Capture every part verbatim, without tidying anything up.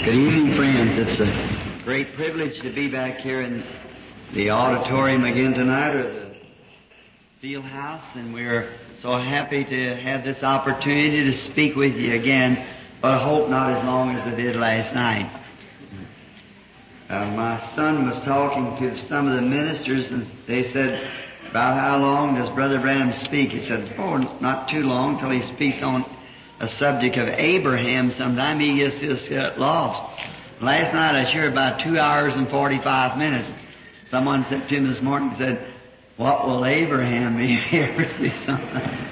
Good evening, friends. It's a great privilege to be back here in the auditorium again tonight, or the field house, and we're so happy to have this opportunity to speak with you again, but I hope not as long as I did last night. Uh, my son was talking to some of the ministers, and they said, about how long does Brother Branham speak? He said, oh, not too long till he speaks on a subject of Abraham. Sometime he gets just get lost. Last night I shared about two hours and forty-five minutes. Someone said to him this morning, said, what will Abraham be if he ever sees something?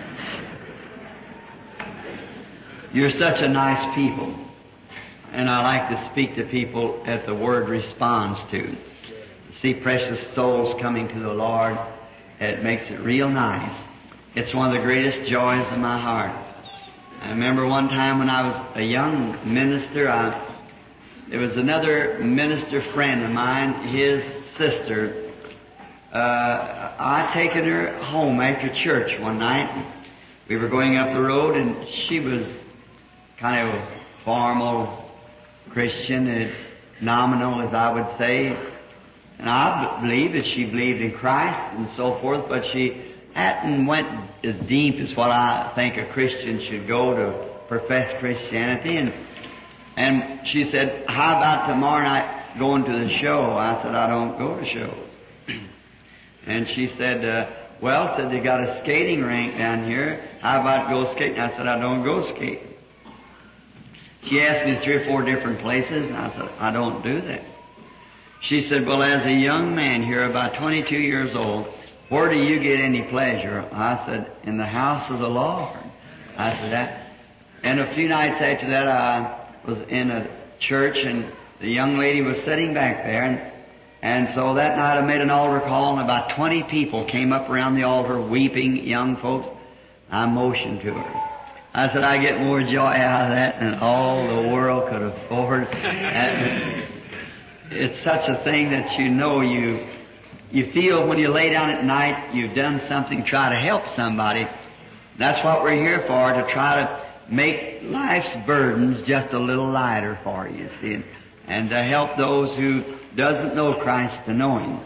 You're such a nice people. And I like to speak to people that the Word responds to. See precious souls coming to the Lord, it makes it real nice. It's one of the greatest joys of my heart. I remember one time when I was a young minister, I, there was another minister friend of mine, his sister. Uh, I'd taken her home after church one night. We were going up the road, and she was kind of a formal Christian, uh, nominal, as I would say. And I believe that she believed in Christ and so forth, but she hadn't went as deep as what I think a Christian should go to profess Christianity. And and she said, how about tomorrow night going to the show? I said, I don't go to shows. And she said, uh, well, said they got a skating rink down here. How about go skating? I said, I don't go skating. She asked me three or four different places, and I said, I don't do that. She said, well, as a young man here, about twenty-two years old, where do you get any pleasure? I said, in the house of the Lord. I said that. And a few nights after that, I was in a church, and the young lady was sitting back there, and and so that night I made an altar call, and about twenty people came up around the altar, weeping young folks. I motioned to her. I said, I get more joy out of that than all the world could afford. And it's such a thing that you know you you feel when you lay down at night, you've done something, try to help somebody. That's what we're here for, to try to make life's burdens just a little lighter for you, see, and to help those who doesn't know Christ to know Him.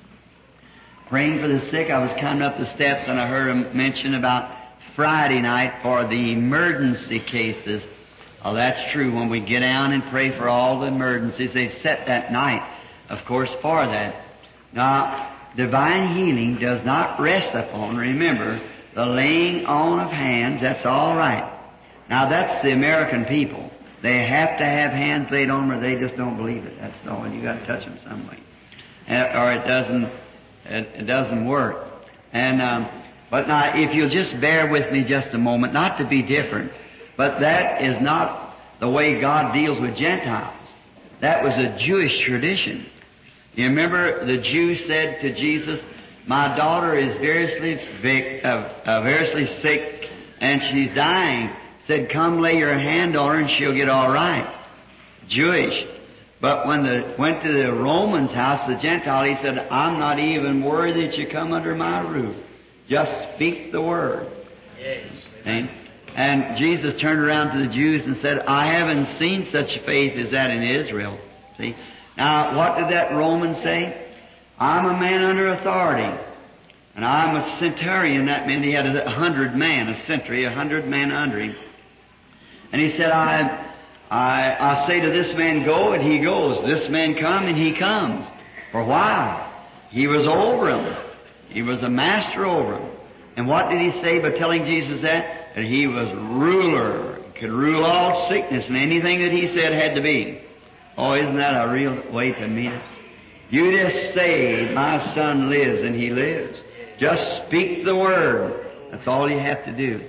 Praying for the sick, I was coming up the steps and I heard them mention about Friday night for the emergency cases. Oh, that's true. When we get down and pray for all the emergencies, they've set that night, of course, for that. Now, divine healing does not rest upon, remember, the laying on of hands. That's all right. Now, that's the American people. They have to have hands laid on them or they just don't believe it. That's all. You've got to touch them some way. Or it doesn't, it, it doesn't work. And, um, But now, if you'll just bear with me just a moment, not to be different, but that is not the way God deals with Gentiles. That was a Jewish tradition. You remember the Jews said to Jesus, my daughter is variously, vic, uh, uh, variously sick and she's dying. Said, come lay your hand on her and she'll get all right. Jewish. But when they went to the Romans' house, the Gentile, he said, I'm not even worthy that you come under my roof. Just speak the word. Yes. And, and Jesus turned around to the Jews and said, I haven't seen such faith as that in Israel. See? Now, what did that Roman say? I'm a man under authority. And I'm a centurion. That meant he had a hundred men, a century, a hundred men under him. And he said, I, I, I say to this man, go, and he goes. This man come, and he comes. For why? He was over him. He was a master over him. And what did he say by telling Jesus that? That he was ruler. He could rule all sickness, and anything that he said had to be. Oh, isn't that a real way to meet it? You just say, my son lives, and he lives. Just speak the word. That's all you have to do.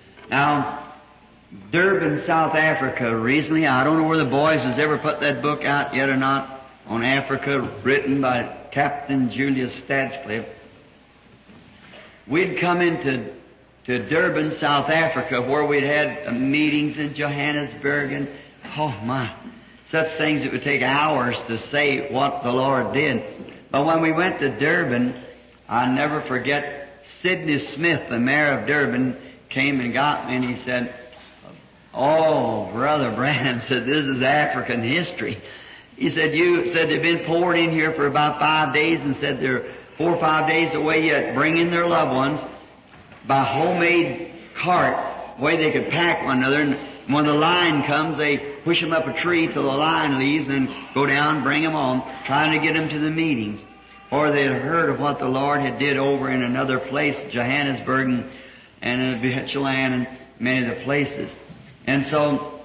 Now, Durban, South Africa, recently, I don't know where the boys has ever put that book out yet or not, on Africa, written by Captain Julius Stadscliffe. We'd come into to Durban, South Africa, where we'd had uh, meetings in Johannesburg, and, oh my, such things it would take hours to say what the Lord did. But when we went to Durban, I'll never forget, Sidney Smith, the mayor of Durban, came and got me, and he said, Oh, Brother Branham said, this is African history. He said, you said they've been poured in here for about five days and said they're four or five days away yet bringing their loved ones by homemade cart, the way they could pack one another. And when the line comes, they push them up a tree till the line leaves and go down, bring them on, trying to get them to the meetings. Or they had heard of what the Lord had did over in another place, Johannesburg and, and in Vietchland and many of the places. And so,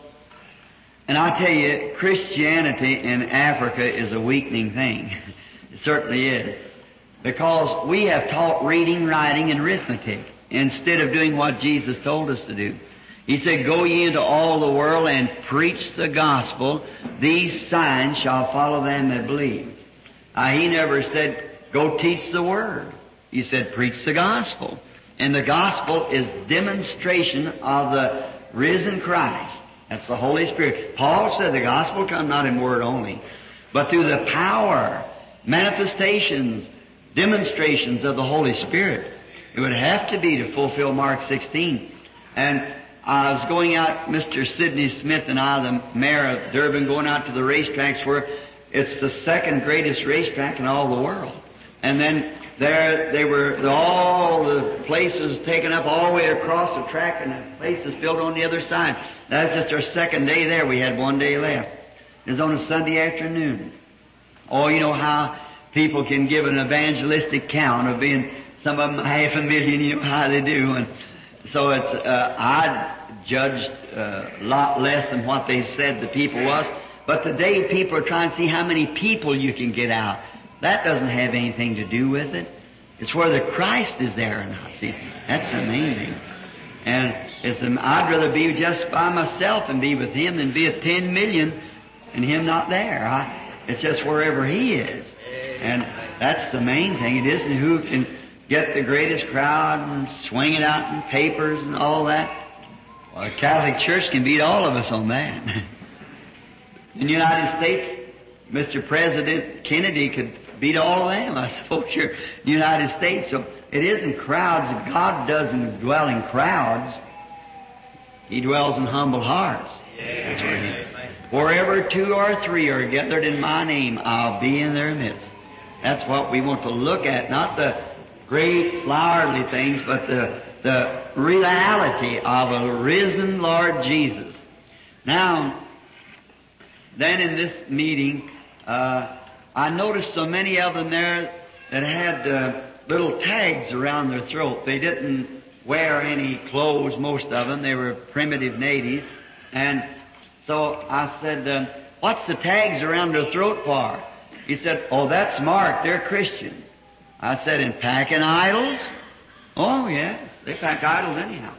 and I tell you, Christianity in Africa is a weakening thing. It certainly is. Because we have taught reading, writing, and arithmetic instead of doing what Jesus told us to do. He said, go ye into all the world and preach the gospel. These signs shall follow them that believe. Uh, he never said, go teach the word. He said, preach the gospel. And the gospel is demonstration of the risen Christ. That's the Holy Spirit. Paul said the gospel come not in word only, but through the power, manifestations, demonstrations of the Holy Spirit. It would have to be to fulfill Mark sixteen. And I was going out, Mister Sidney Smith and I, the mayor of Durban, going out to the racetracks where it's the second greatest racetrack in all the world. And then there they were, all the places taken up all the way across the track and the places built on the other side. That's just our second day there. We had one day left. It was on a Sunday afternoon. Oh, you know how people can give an evangelistic count of being, some of them half a million, you know how they do. And so it's, uh, I judged uh, a lot less than what they said the people was. But today people are trying to see how many people you can get out. That doesn't have anything to do with it. It's whether Christ is there or not. See, that's the main thing. And it's, um, I'd rather be just by myself and be with Him than be at ten million and Him not there. I, it's just wherever He is. And that's the main thing. It isn't who can get the greatest crowd and swing it out in papers and all that. Well, the Catholic Church can beat all of us on that. In the United States, Mister President Kennedy could beat all of them, I suppose, here in the United States. So it isn't crowds. God doesn't dwell in crowds. He dwells in humble hearts. That's where He, wherever two or three are gathered in My name, I'll be in their midst. That's what we want to look at, not the great flowery things, but the, the reality of a risen Lord Jesus. Now, then in this meeting, uh, I noticed so many of them there that had uh, little tags around their throat. They didn't wear any clothes, most of them. They were primitive natives. And so I said, uh, what's the tags around their throat for? He said, oh, that's marked. They're Christians. I said, in packing idols? Oh, yes. They pack idols anyhow.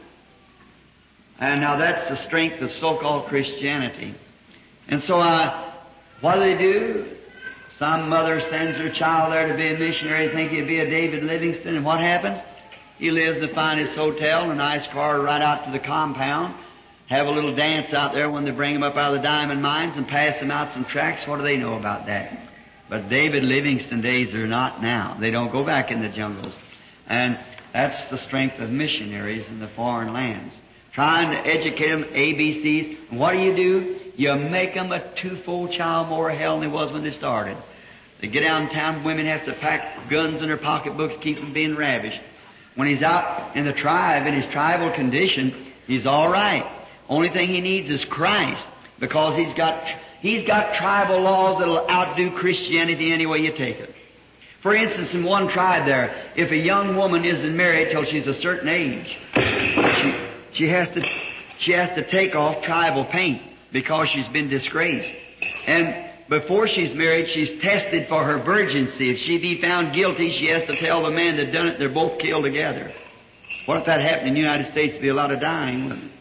And now that's the strength of so-called Christianity. And so I, what do they do? Some mother sends her child there to be a missionary, think he'd be a David Livingstone, and what happens? He lives in the finest hotel in a nice car right out to the compound, have a little dance out there when they bring him up out of the diamond mines and pass him out some tracts. What do they know about that? But David Livingstone days are not now. They don't go back in the jungles. And that's the strength of missionaries in the foreign lands. Trying to educate them, A B Cs. And what do you do? You make them a twofold child more of hell than they was when they started. They get out in town, women have to pack guns in their pocketbooks, keep them being ravished. When he's out in the tribe, in his tribal condition, he's all right. Only thing he needs is Christ, because he's got he's got tribal laws that'll outdo Christianity any way you take it. For instance, in one tribe there, if a young woman isn't married till she's a certain age, she she has to she has to take off tribal paint, because she's been disgraced. And before she's married, she's tested for her virginity. If she be found guilty, she has to tell the man that done it, they're both killed together. What if that happened in the United States? There'd be a lot of dying, wouldn't it?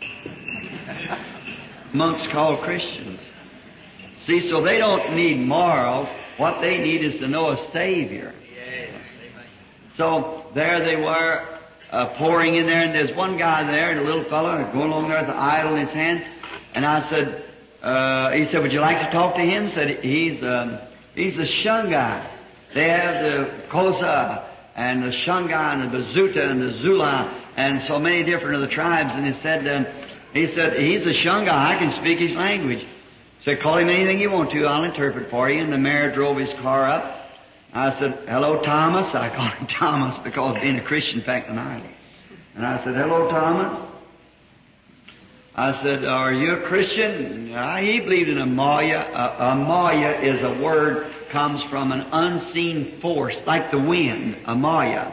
Monks called Christians. See, so they don't need morals. What they need is to know a Savior. So there they were, uh, pouring in there, and there's one guy there, and a little fellow going along there with the idol in his hand. And I said, uh, he said, would you like to talk to him? Said, he's, um, he's the Shungai. They have the Kosa and the Shungai and the Bazuta and the Zula and so many different of the tribes. And he said, um, He said, he's a Shunga. I can speak his language. He said, call him anything you want to. I'll interpret for you. And the mayor drove his car up. I said, hello, Thomas. I called him Thomas because being a Christian back in Ireland. And I said, hello, Thomas. I said, are you a Christian? Uh, he believed in a Maya. A, a Maya is a word, comes from an unseen force, like the wind, a Maya.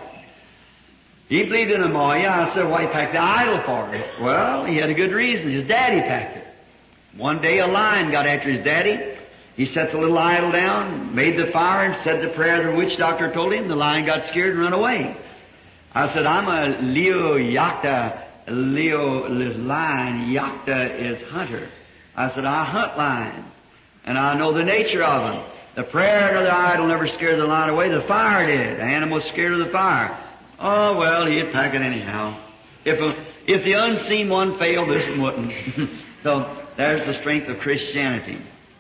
He believed in a Maya. I said, why he packed the idol for him? Well, he had a good reason. His daddy packed it. One day a lion got after his daddy. He set the little idol down, made the fire, and said the prayer the witch doctor told him. The lion got scared and ran away. I said, I'm a Leo Yakta. Leo is lion, Yakta is hunter. I said, I hunt lions, and I know the nature of them. The prayer of the idol never scared the lion away. The fire did. The animal was scared of the fire. Oh, well, he'd pack it anyhow. If a, if the unseen one failed, this one wouldn't. So there's the strength of Christianity.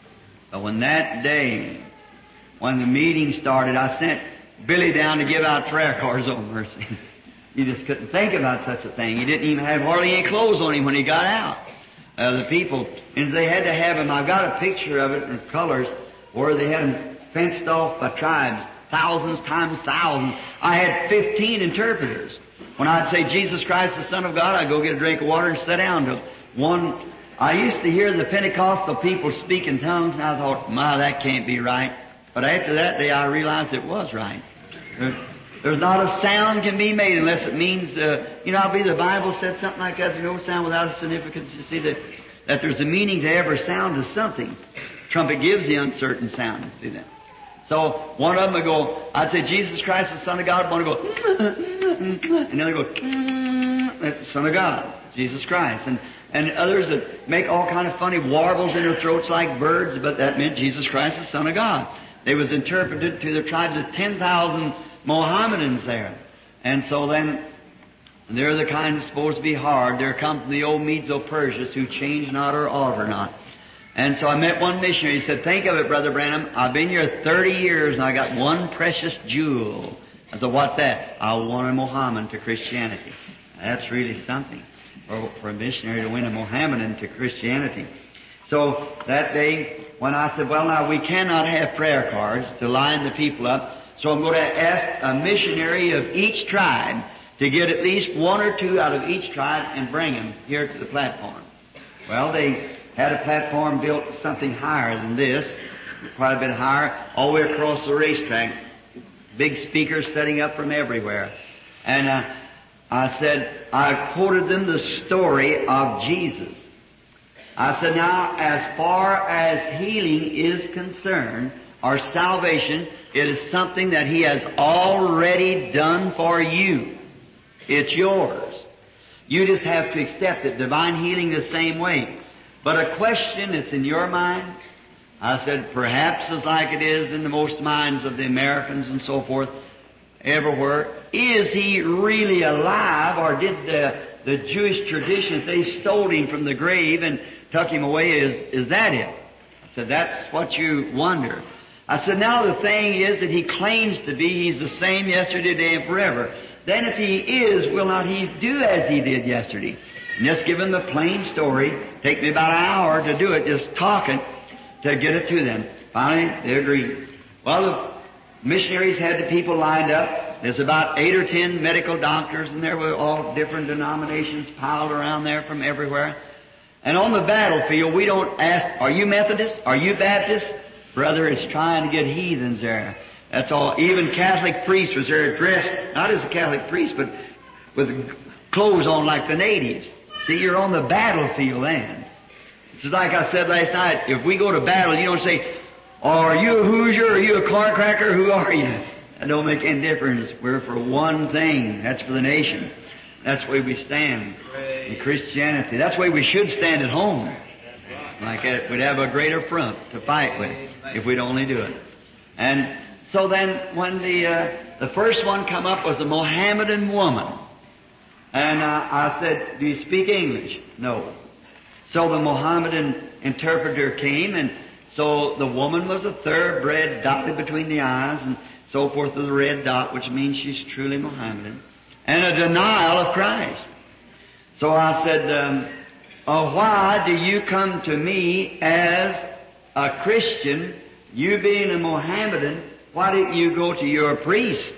But when that day, when the meeting started, I sent Billy down to give out prayer cards. Oh, mercy. You just couldn't think about such a thing. He didn't even have hardly any clothes on him when he got out. Uh, the people, and they had to have him. I've got a picture of it in colors where they had him fenced off by tribes, thousands times thousands. I had fifteen interpreters. When I'd say Jesus Christ, the Son of God, I'd go get a drink of water and sit down to one. I used to hear the Pentecostal people speak in tongues, and I thought, my, that can't be right. But after that day, I realized it was right. There, There's not a sound can be made unless it means, uh, you know, I believe the Bible said something like that. There's no sound without a significance. You see that, that there's a meaning to every sound to something. Trumpet gives the uncertain sound. You see that? So one of them would go, I'd say, Jesus Christ, the Son of God. One would go, and then they go, that's the Son of God, Jesus Christ. And, and others that make all kind of funny warbles in their throats like birds, but that meant Jesus Christ, the Son of God. They was interpreted to the tribes of ten thousand Mohammedans there. And so then, they're the kind that's supposed to be hard. They're come from the old Medes-O-Persians who change not or alter not. And so I met one missionary. He said, think of it, Brother Branham. I've been here thirty years and I got one precious jewel. I said, what's that? I won a Mohammedan to Christianity. That's really something for, for a missionary to win a Mohammedan to Christianity. So that day, when I said, well, now we cannot have prayer cards to line the people up, so I'm going to ask a missionary of each tribe to get at least one or two out of each tribe and bring them here to the platform. Well, they had a platform built something higher than this, quite a bit higher, all the way across the racetrack. Big speakers setting up from everywhere. And uh, I said, I quoted them the story of Jesus. I said, now, as far as healing is concerned, or salvation, it is something that He has already done for you. It's yours. You just have to accept it. Divine healing the same way. But a question that's in your mind, I said, perhaps as like it is in the most minds of the Americans and so forth, everywhere, is He really alive, or did the, the Jewish tradition, they stole Him from the grave and took Him away, is, is that it? I said, that's what you wonder. I said, now the thing is that He claims to be, He's the same yesterday, today, and forever. Then if He is, will not He do as He did yesterday? And just give them the plain story. Take me about an hour to do it, just talking, to get it to them. Finally, they agreed. Well, the missionaries had the people lined up. There's about eight or ten medical doctors, and there were all different denominations piled around there from everywhere. And on the battlefield, we don't ask, are you Methodist? Are you Baptist? Brother, it's trying to get heathens there. That's all. Even Catholic priests was there dressed, not as a Catholic priest, but with clothes on like the natives. See, you're on the battlefield then. It's just like I said last night, if we go to battle, you don't say, oh, are you a Hoosier? Are you a car cracker? Who are you? That don't make any difference. We're for one thing. That's for the nation. That's the way we stand in Christianity. That's the way we should stand at home. Like that, we'd have a greater front to fight with if we'd only do it. And so then, when the uh, the first one come up was a Mohammedan woman, and uh, I said, "Do you speak English?" No. So the Mohammedan interpreter came, and so the woman was a thoroughbred, dotted between the eyes, and so forth with a red dot, which means she's truly Mohammedan, and a denial of Christ. So I said, um, uh, why do you come to me as a Christian, you being a Mohammedan, why didn't you go to your priest?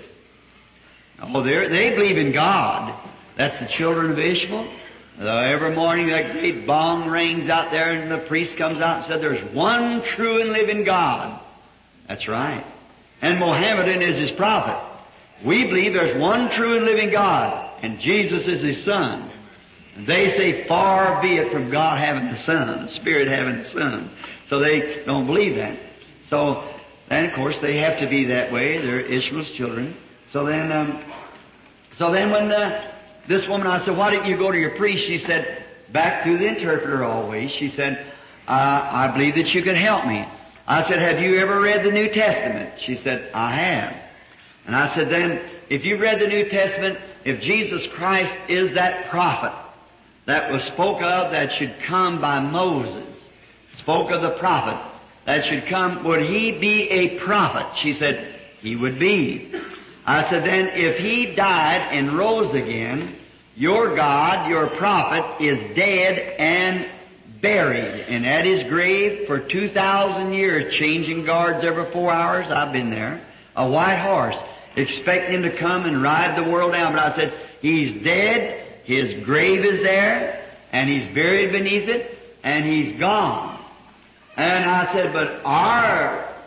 Oh, they they believe in God. That's the children of Ishmael. Uh, every morning that great bong rings out there and the priest comes out and said, there's one true and living God. That's right. And Mohammedan is his prophet. We believe there's one true and living God, and Jesus is His Son. And they say, far be it from God having the Son, the Spirit having the Son. So they don't believe that. So then, of course, they have to be that way. They're Ishmael's children. So then, um, so then when uh, this woman, I said, why didn't you go to your priest? She said, back through the interpreter always, she said, uh, I believe that you could help me. I said, have you ever read the New Testament? She said, I have. And I said, then, if you've read the New Testament, if Jesus Christ is that prophet that was spoke of that should come by Moses, spoke of the prophet that should come, would He be a prophet? She said, He would be. I said, then, if He died and rose again, your God, your prophet, is dead and buried, and at His grave for two thousand years, changing guards every four hours. I've been there. A white horse, expecting Him to come and ride the world down. But I said, He's dead, His grave is there, and He's buried beneath it, and He's gone. And I said, but our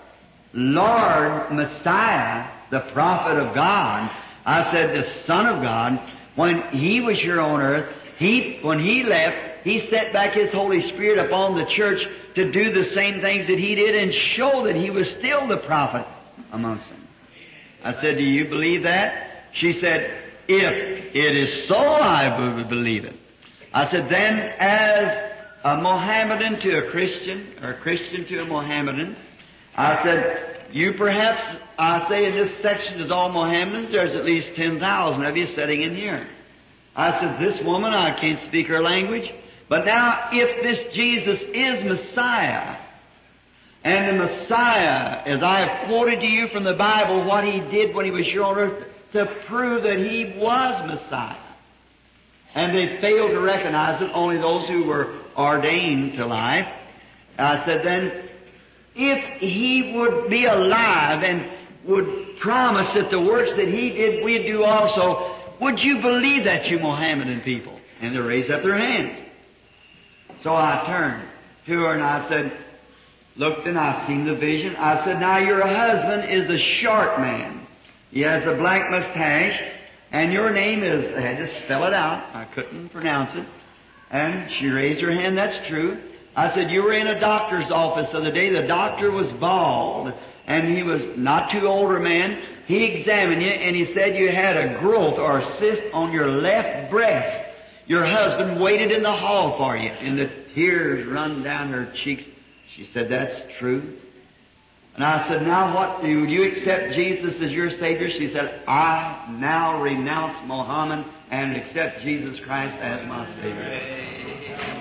Lord Messiah, the prophet of God, I said, the Son of God, when He was here on earth, He, when He left, He sent back His Holy Spirit upon the church to do the same things that He did and show that He was still the prophet amongst them. I said, do you believe that? She said, if it is so, I would believe it. I said, then as a Mohammedan to a Christian, or a Christian to a Mohammedan, I said, you perhaps, I say in this section is all Mohammedans, there's at least ten thousand of you sitting in here. I said, this woman, I can't speak her language, but now if this Jesus is Messiah, and the Messiah, as I have quoted to you from the Bible, what He did when He was here on earth to prove that He was Messiah. And they failed to recognize it, only those who were ordained to life. I said, then, if He would be alive and would promise that the works that He did, we'd do also, would you believe that, you Mohammedan people? And they raised up their hands. So I turned to her and I said, looked and I seen the vision. I said, now your husband is a short man. He has a black mustache, and your name is, I had to spell it out. I couldn't pronounce it. And she raised her hand, that's true. I said, you were in a doctor's office the other day. The doctor was bald, and he was not too older man. He examined you, and he said you had a growth or a cyst on your left breast. Your husband waited in the hall for you, and the tears run down her cheeks. She said, that's true. And I said, now what, do you accept Jesus as your Savior? She said, I now renounce Muhammad and accept Jesus Christ as my Savior.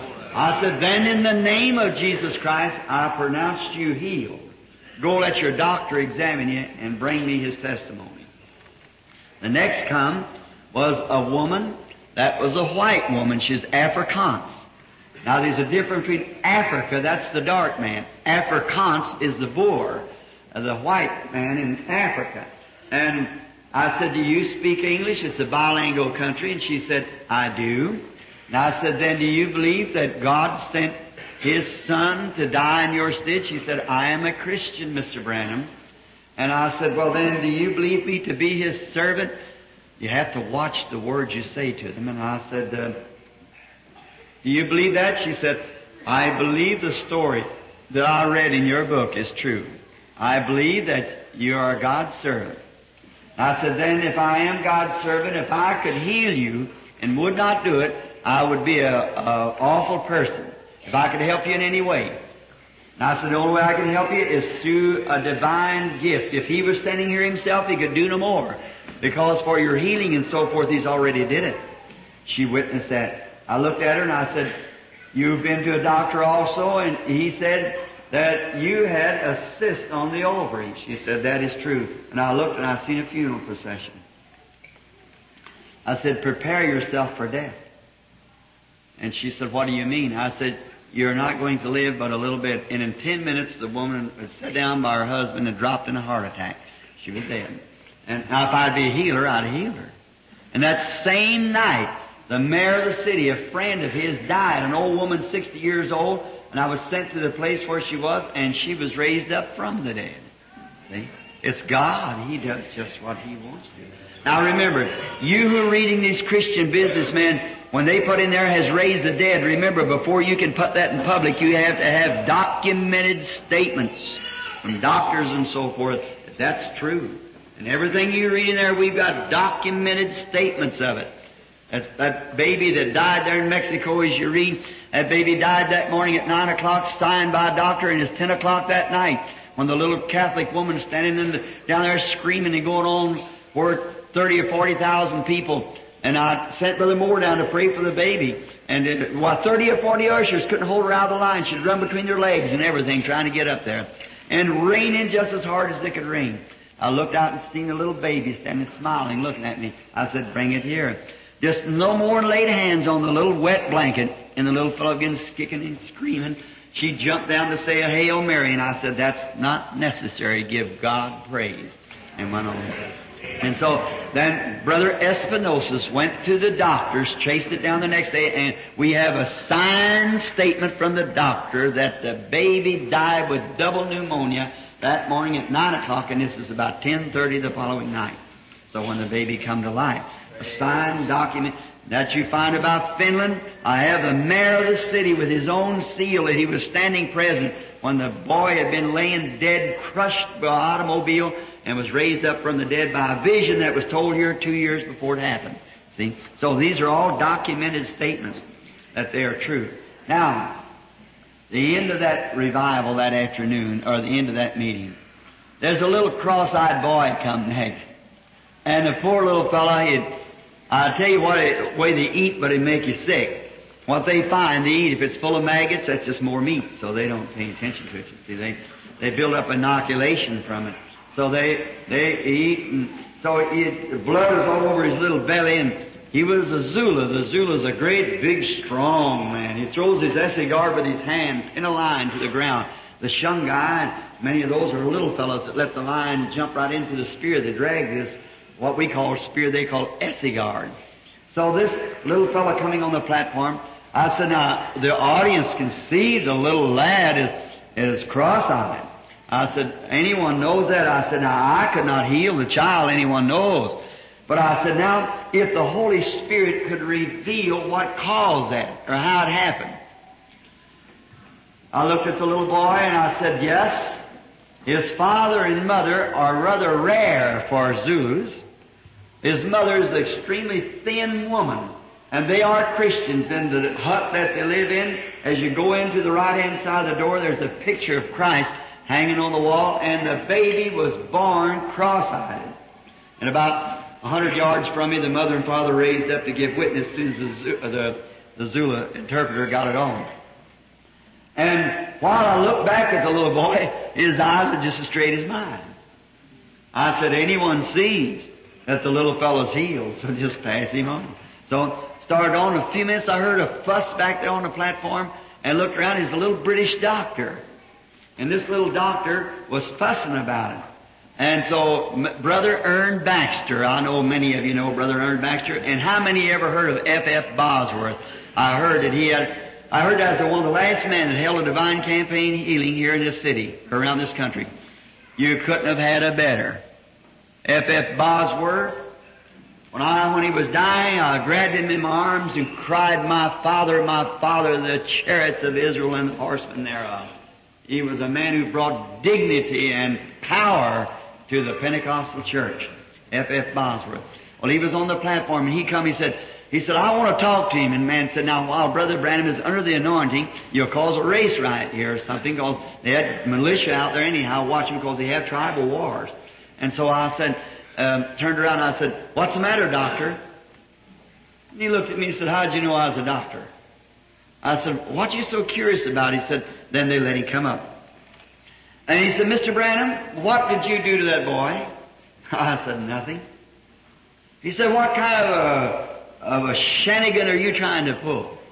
I said, then in the name of Jesus Christ, I pronounced you healed. Go let your doctor examine you and bring me his testimony. The next come was a woman that was a white woman. She's Afrikaans. Now there's a difference between Africa, that's the dark man. Afrikaans is the Boer, the white man in Africa. And I said, do you speak English? It's a bilingual country. And she said, I do. And I said, then do you believe that God sent His Son to die in your stead? She said, I am a Christian, Mister Branham. And I said, well then, do you believe me to be His servant? You have to watch the words you say to them. And I said, uh, do you believe that? She said, I believe the story that I read in your book is true. I believe that you are God's servant. I said, then if I am God's servant, if I could heal you and would not do it, I would be a, a awful person if I could help you in any way. And I said, the only way I can help you is through a divine gift. If He was standing here Himself, He could do no more. Because for your healing and so forth, He's already did it. She witnessed that. I looked at her and I said, you've been to a doctor also? And he said that you had a cyst on the ovary. She said, that is true. And I looked and I seen a funeral procession. I said, prepare yourself for death. And she said, what do you mean? I said, you're not going to live but a little bit. And in ten minutes, the woman had sat down by her husband and dropped in a heart attack. She was dead. And now if I'd be a healer, I'd heal her. And that same night, the mayor of the city, a friend of his, died, an old woman, sixty years old, and I was sent to the place where she was, and she was raised up from the dead. See? It's God. He does just what He wants to. Now remember, you who are reading these Christian businessmen, when they put in there has raised the dead, remember, before you can put that in public, you have to have documented statements from doctors and so forth that that's true. And everything you read in there, we've got documented statements of it. That, that baby that died there in Mexico, as you read, that baby died that morning at nine o'clock, signed by a doctor, and it's ten o'clock that night when the little Catholic woman standing in the, down there screaming and going on for thirty or forty thousand people. And I sent Brother Moore down to pray for the baby. And it, well, thirty or forty ushers couldn't hold her out of the line. She'd run between their legs and everything trying to get up there. And raining just as hard as they could rain. I looked out and seen a little baby standing smiling, looking at me. I said, bring it here. Just no more than laid hands on the little wet blanket. And the little fellow begins kicking and screaming. She jumped down to say a Hail Mary. And I said, that's not necessary. Give God praise. And went on. And so then Brother Espinosa went to the doctors, chased it down the next day, and we have a signed statement from the doctor that the baby died with double pneumonia that morning at nine o'clock, and this is about ten thirty the following night. So when the baby come to life, a signed document that you find about Finland. I have the mayor of the city with his own seal that he was standing present when the boy had been laying dead, crushed by an automobile, and was raised up from the dead by a vision that was told here two years before it happened. See? So these are all documented statements that they are true. Now, the end of that revival that afternoon, or the end of that meeting, there's a little cross-eyed boy come next. And the poor little fellow, he'd, I'll tell you what, the way they eat, but it'd make you sick. What they find, they eat. If it's full of maggots, that's just more meat, so they don't pay attention to it. You see, they they build up inoculation from it. So they they eat, and so it, the blood is all over his little belly. And he was a Zulu. The Zulu's a great, big, strong man. He throws his Essigar with his hand in a line to the ground. The Shungai, many of those are little fellows that let the line jump right into the spear. They drag this, what we call spear, they call Essigar. So this little fellow coming on the platform, I said, now, the audience can see the little lad is, is cross-eyed. I said, anyone knows that? I said, now, I could not heal the child, anyone knows. But I said, now, if the Holy Spirit could reveal what caused that, or how it happened. I looked at the little boy and I said, yes, his father and mother are rather rare for Zulus. His mother is an extremely thin woman. And they are Christians. In the hut that they live in, as you go into the right-hand side of the door, there's a picture of Christ hanging on the wall, and the baby was born cross-eyed. And about a hundred yards from me, the mother and father raised up to give witness as soon as the, the, the Zulu interpreter got it on. And while I looked back at the little boy, his eyes were just as straight as mine. I said, anyone sees that the little fellow's healed, so just pass him on. So started on. A few minutes, I heard a fuss back there on the platform, and looked around. He's a little British doctor. And this little doctor was fussing about it. And so, M- Brother Ern Baxter, I know many of you know Brother Ern Baxter, and how many ever heard of F F Bosworth? I heard that he had, I heard that as one of the last men that held a divine campaign healing here in this city, around this country. You couldn't have had a better. F F Bosworth, when I, when he was dying, I grabbed him in my arms and cried, my Father, my Father, the chariots of Israel and the horsemen thereof. He was a man who brought dignity and power to the Pentecostal church, F F Bosworth. Well, he was on the platform, and he come, he said, he said, I want to talk to him. And man said, now, while Brother Branham is under the anointing, you'll cause a race riot here or something, because they had militia out there anyhow watching, because they have tribal wars. And so I said, um, turned around and I said, what's the matter, doctor? And he looked at me and said, how'd you know I was a doctor? I said, what are you so curious about? He said, then they let him come up. And he said, Mister Branham, what did you do to that boy? I said, nothing. He said, what kind of a, of a shenanigan are you trying to pull?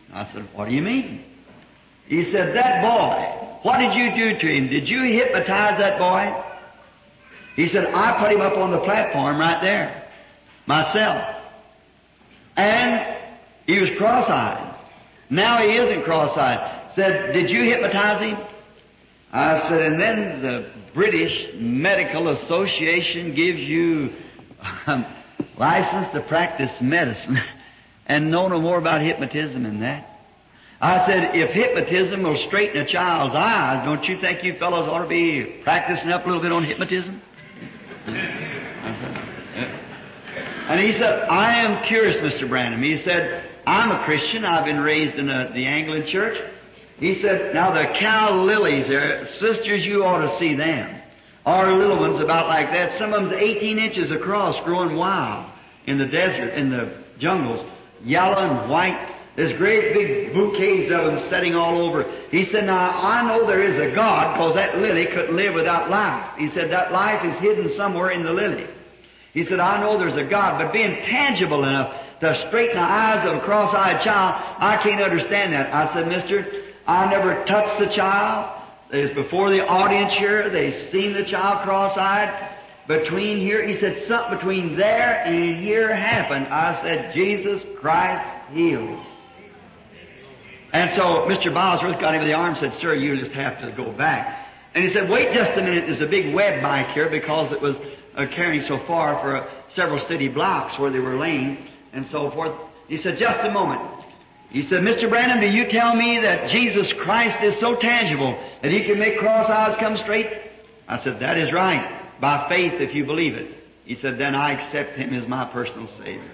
I said, what do you mean? He said, that boy, what did you do to him? Did you hypnotize that boy? He said, I put him up on the platform right there, myself. And he was cross-eyed. Now he isn't cross-eyed. Said, did you hypnotize him? I said, and then the British Medical Association gives you um, license to practice medicine and know no more about hypnotism than that. I said, if hypnotism will straighten a child's eyes, don't you think you fellows ought to be practicing up a little bit on hypnotism? I said, yeah. And he said, I am curious, Mister Branham. He said, I'm a Christian. I've been raised in a, the Anglican church. He said, now the cow lilies there, sisters, you ought to see them. Our little ones about like that. Some of them's eighteen inches across, growing wild in the desert, in the jungles, yellow and white. There's great big bouquets of them setting all over. He said, now I know there is a God because that lily couldn't live without life. He said, that life is hidden somewhere in the lily. He said, I know there's a God, but being tangible enough to straighten the eyes of a cross-eyed child, I can't understand that. I said, mister, I never touched the child. It was before the audience here. They seen the child cross-eyed. Between here, he said, something between there and here happened. I said, Jesus Christ heals. And so Mister Bosworth got him in the arm and said, sir, you just have to go back. And he said, wait just a minute. There's a big web bike here because it was uh, carrying so far for uh, several city blocks where they were laying and so forth. He said, just a moment. He said, Mister Branham, do you tell me that Jesus Christ is so tangible that He can make cross eyes come straight? I said, that is right. By faith, if you believe it. He said, then I accept Him as my personal Savior.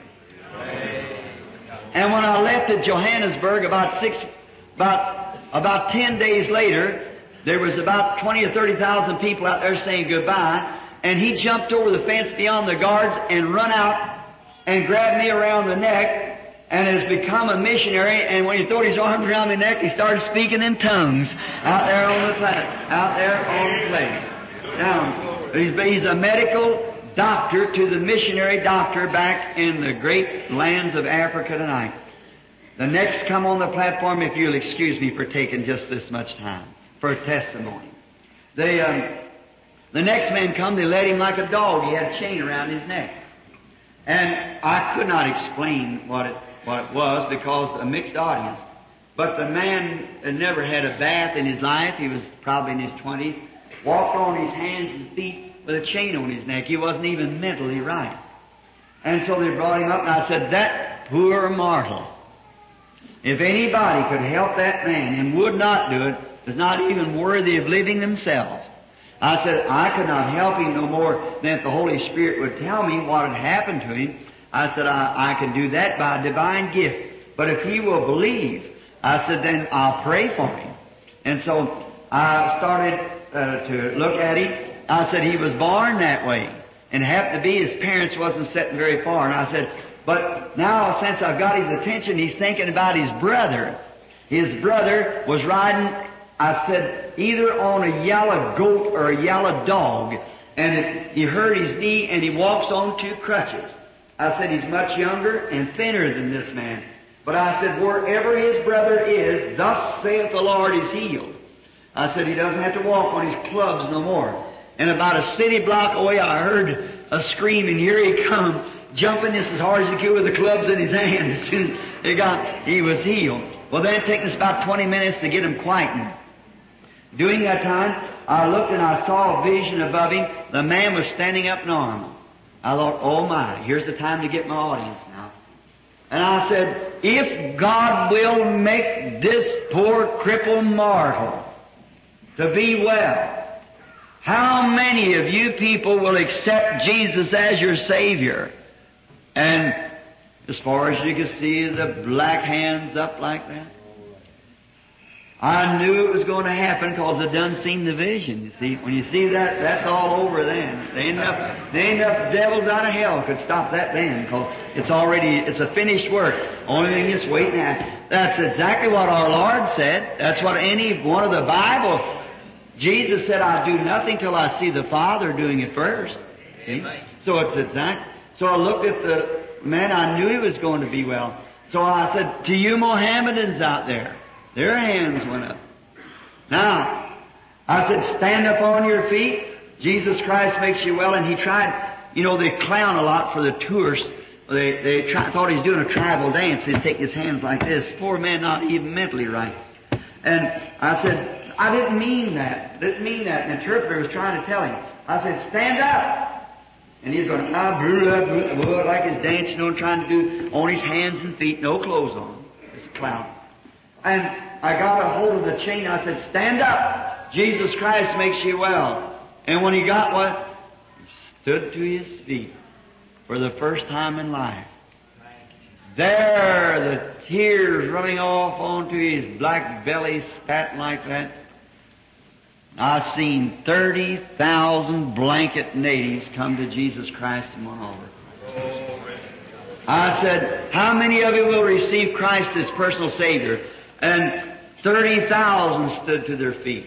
And when I left at Johannesburg about six, about, about ten days later, there was about twenty or thirty thousand people out there saying goodbye, and he jumped over the fence beyond the guards and run out and grabbed me around the neck and has become a missionary. And when he threw his arms around my neck, he started speaking in tongues out there on the planet, out there on the plain. Now, he's, he's a medical doctor to the missionary doctor back in the great lands of Africa tonight. The next come on the platform, if you'll excuse me for taking just this much time, for a testimony. They, um, the next man come, they led him like a dog. He had a chain around his neck. And I could not explain what it, what it was because a mixed audience. But the man had never had a bath in his life. He was probably in his twenties. Walked on his hands and feet with a chain on his neck. He wasn't even mentally right. And so they brought him up, and I said, that poor mortal, if anybody could help that man and would not do it, is not even worthy of living themselves. I said, I could not help him no more than if the Holy Spirit would tell me what had happened to him. I said, I, I can do that by a divine gift. But if he will believe, I said, then I'll pray for him. And so I started uh, to look at him. I said, he was born that way. And it happened to be his parents wasn't sitting very far. And I said, but now since I've got his attention, he's thinking about his brother. His brother was riding, I said, either on a yellow goat or a yellow dog. And it, he hurt his knee and he walks on two crutches. I said, he's much younger and thinner than this man. But I said, wherever his brother is, thus saith the Lord, is healed. I said, he doesn't have to walk on his clubs no more. And about a city block away, I heard a scream, and here he come, jumping just as hard as he could with the clubs in his hand. As soon as he got, he was healed. Well, then it took us about twenty minutes to get him quietened. During that time, I looked and I saw a vision above him. The man was standing up normal. I thought, oh my, here's the time to get my audience now. And I said, if God will make this poor crippled mortal to be well, how many of you people will accept Jesus as your Savior? And as far as you can see, the black hands up like that. I knew it was going to happen because I done seen the vision. You see, when you see that, that's all over then. There ain't enough, there ain't enough devils out of hell could stop that then because it's already, it's a finished work. Only thing is waiting at. That's exactly what our Lord said. That's what any one of the Bible. Jesus said, I do nothing till I see the Father doing it first. See? So it's exact. So I looked at the man. I knew he was going to be well. So I said, to you Mohammedans out there, their hands went up. Now, I said, stand up on your feet. Jesus Christ makes you well. And he tried, you know, they clown a lot for the tourists. They, they try, thought he was doing a tribal dance. He'd take his hands like this. Poor man, not even mentally right. And I said, I didn't mean that. Didn't mean that. And the interpreter was trying to tell him. I said, stand up. And he's going, ah, blah, blah, blah, like he's dancing on, trying to do on his hands and feet, no clothes on. It's a clown. And I got a hold of the chain. I said, stand up. Jesus Christ makes you well. And when he got one, he stood to his feet for the first time in life. There, the tears running off onto his black belly, spat like that. I've seen thirty thousand blanket natives come to Jesus Christ in one altar. I said, how many of you will receive Christ as personal Savior? And thirty thousand stood to their feet.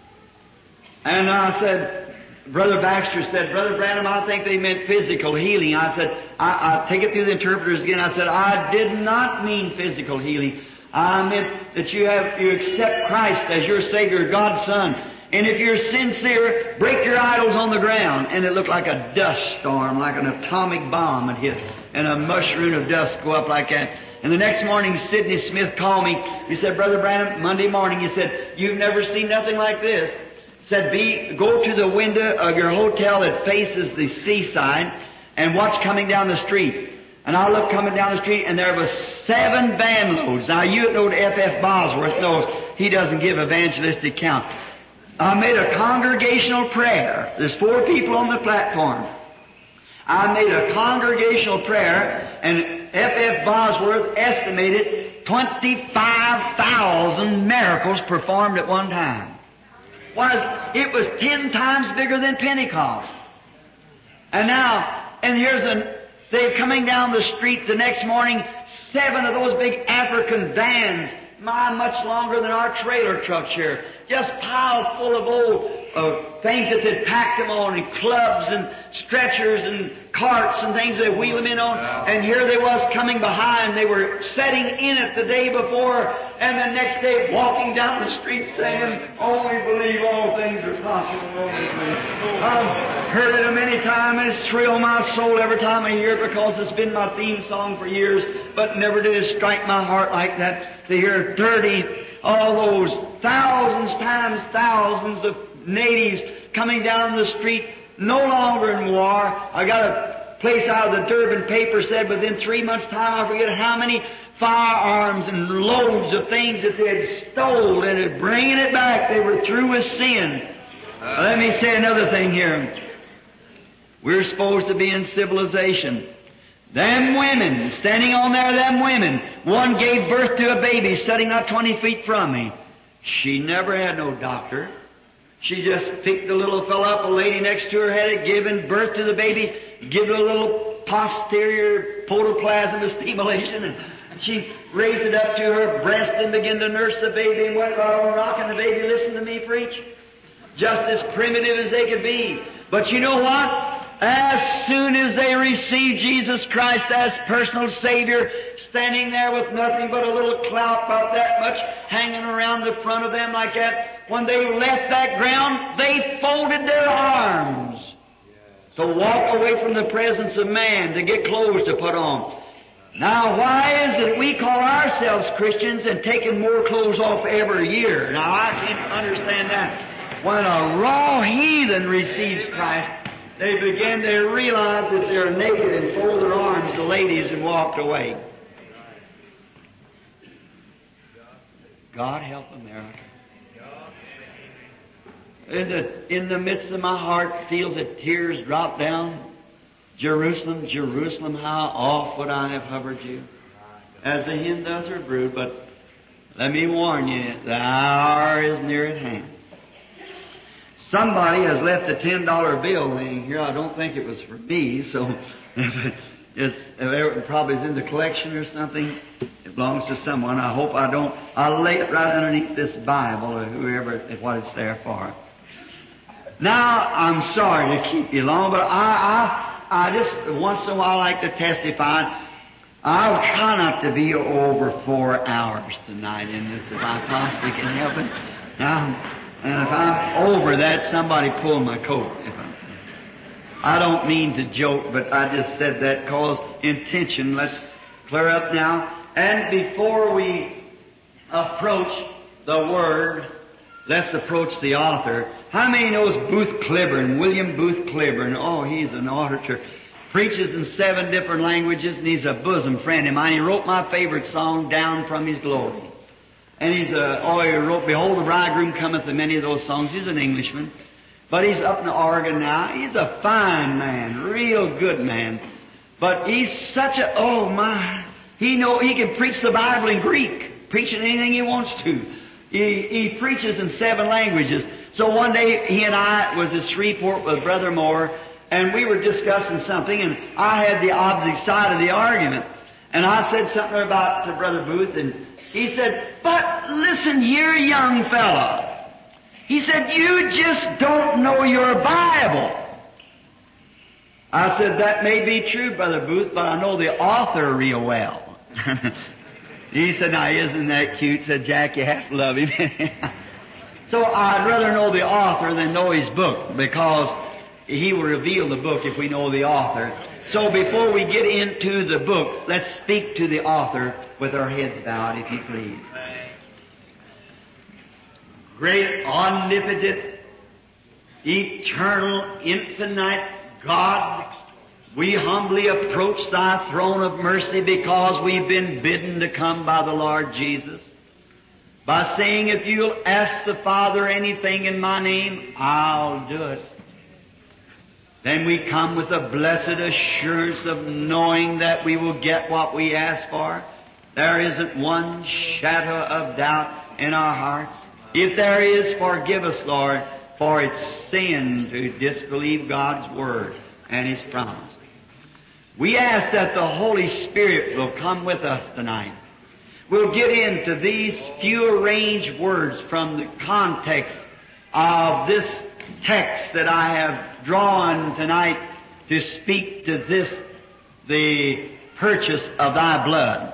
And I said, Brother Baxter said, Brother Branham, I think they meant physical healing. I said, I, I take it through the interpreters again. I said, I did not mean physical healing. I meant that you have you accept Christ as your Savior, God's Son. And if you're sincere, break your idols on the ground. And it looked like a dust storm, like an atomic bomb had hit, and a mushroom of dust go up like that. And the next morning, Sidney Smith called me. He said, Brother Branham, Monday morning, he said, you've never seen nothing like this. Said, be, go to the window of your hotel that faces the seaside and watch coming down the street. And I looked coming down the street, and there was seven van loads. Now, you know F F Bosworth knows he doesn't give evangelistic count. I made a congregational prayer. There's four people on the platform. I made a congregational prayer, and F F Bosworth estimated twenty-five thousand miracles performed at one time. Was it was ten times bigger than Pentecost. And now, and here's a, they're coming down the street the next morning, seven of those big African vans, my, much longer than our trailer trucks here, just piled full of old uh, things that they'd packed them on, and clubs and stretchers and carts and things they wheel them in on. And here they was coming behind. They were setting in it the day before, and the next day walking down the street saying, only believe all things are possible. I've heard it a many times, and it's thrilled my soul every time I hear it, because it's been my theme song for years, but never did it strike my heart like that to hear thirty, all those thousands times thousands of natives coming down the street, no longer in war. I got a place out of the Durban paper said within three months' time, I forget how many firearms and loads of things that they had stole, and it bringing it back. They were through with sin. Uh, Let me say another thing here. We're supposed to be in civilization. Them women, standing on there, them women, one gave birth to a baby sitting not twenty feet from me. She never had no doctor. She just picked the little fellow up, a lady next to her had it, given birth to the baby, give it a little posterior protoplasm stimulation, and she raised it up to her breast and began to nurse the baby and went right on rocking the baby. Listen to me preach. Just as primitive as they could be. But you know what? As soon as they received Jesus Christ as personal Savior, standing there with nothing but a little clout about that much hanging around the front of them like that, when they left that ground, they folded their arms to walk away from the presence of man, to get clothes to put on. Now, why is it we call ourselves Christians and taking more clothes off every year? Now, I can't understand that. When a raw heathen receives Christ, they begin to realize that they're naked and fold their arms, the ladies, and walked away. God help America. In the, in the midst of my heart, feels that tears drop down. Jerusalem, Jerusalem, how oft would I have hovered you, as the hen does her brood. But let me warn you, the hour is near at hand. Somebody has left a ten dollar bill laying here. I don't think it was for me, so it's, it probably is in the collection or something. It belongs to someone. I hope I don't. I'll lay it right underneath this Bible or whoever, what it's there for. Now, I'm sorry to keep you long, but I, I, I just once in a while like to testify. I'll try not to be over four hours tonight in this if I possibly can help it. Now, and if I'm over that, somebody pull my coat. If I'm, I don't mean to joke, but I just said that cause intention. Let's clear up now. And before we approach the Word, let's approach the author. How many knows Booth Cliburn, William Booth Cliburn? Oh, he's an orator. Preaches in seven different languages, and he's a bosom friend of mine. He wrote my favorite song, Down from His Glory. And he's a, oh, he wrote, Behold the Bridegroom Cometh, and many of those songs. He's an Englishman. But he's up in Oregon now. He's a fine man, real good man. But he's such a, oh my, he know, he can preach the Bible in Greek, preaching anything he wants to. He, he preaches in seven languages. So one day, he and I was at Shreveport with Brother Moore, and we were discussing something, and I had the opposite side of the argument. And I said something about to Brother Booth, and he said, but listen here, young fella. He said, you just don't know your Bible. I said, that may be true, Brother Booth, but I know the author real well. He said, now, isn't that cute? Said, Jack, you have to love him. So I'd rather know the author than know his book, because he will reveal the book if we know the author. So before we get into the book, let's speak to the author with our heads bowed, if you please. Great, omnipotent, eternal, infinite God, we humbly approach Thy throne of mercy because we've been bidden to come by the Lord Jesus, by saying, if you'll ask the Father anything in my name, I'll do it. Then we come with a blessed assurance of knowing that we will get what we ask for. There isn't one shadow of doubt in our hearts. If there is, forgive us, Lord, for it's sin to disbelieve God's Word and His promise. We ask that the Holy Spirit will come with us tonight. We'll get into these few arranged words from the context of this text that I have drawn tonight to speak to this, the purchase of Thy blood.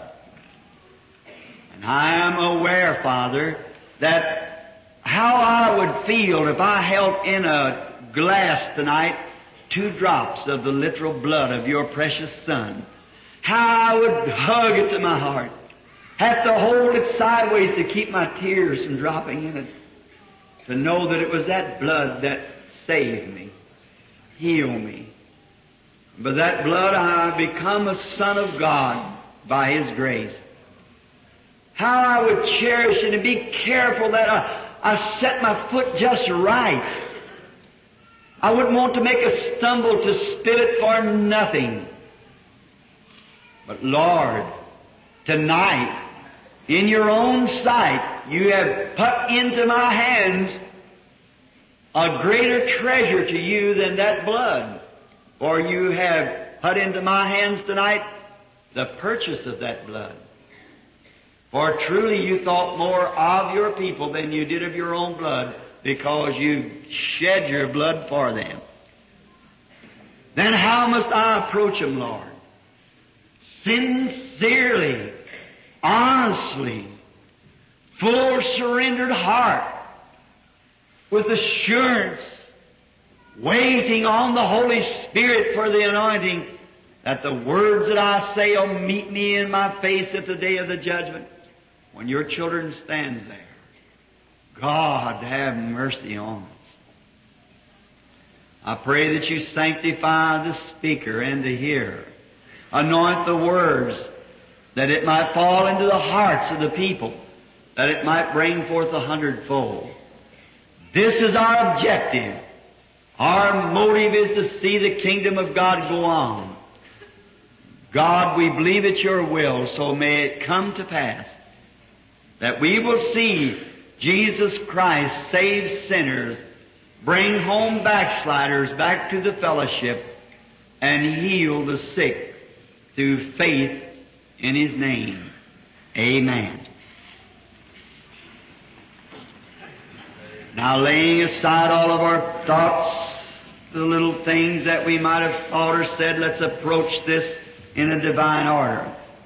And I am aware, Father, that how I would feel if I held in a glass tonight two drops of the literal blood of Your precious Son. How I would hug it to my heart, have to hold it sideways to keep my tears from dropping in it, to know that it was that blood that saved me, healed me. By that blood I become a son of God by His grace. How I would cherish it and be careful that I, I set my foot just right. I wouldn't want to make a stumble to spill it for nothing. But Lord, tonight, in Your own sight, You have put into my hands a greater treasure to You than that blood. For You have put into my hands tonight the purchase of that blood. For truly You thought more of Your people than You did of Your own blood, because You shed Your blood for them. Then how must I approach Him, Lord? Sincerely, honestly, full surrendered heart, with assurance, waiting on the Holy Spirit for the anointing, that the words that I say will meet me in my face at the day of the judgment, when Your children stands there. God, have mercy on us. I pray that You sanctify the speaker and the hearer. Anoint the words, that it might fall into the hearts of the people, that it might bring forth a hundredfold. This is our objective. Our motive is to see the kingdom of God go on. God, we believe it's Your will, so may it come to pass that we will see Jesus Christ save sinners, bring home backsliders back to the fellowship, and heal the sick through faith in His name. Amen. Now, laying aside all of our thoughts, the little things that we might have thought or said, let's approach this in a divine order.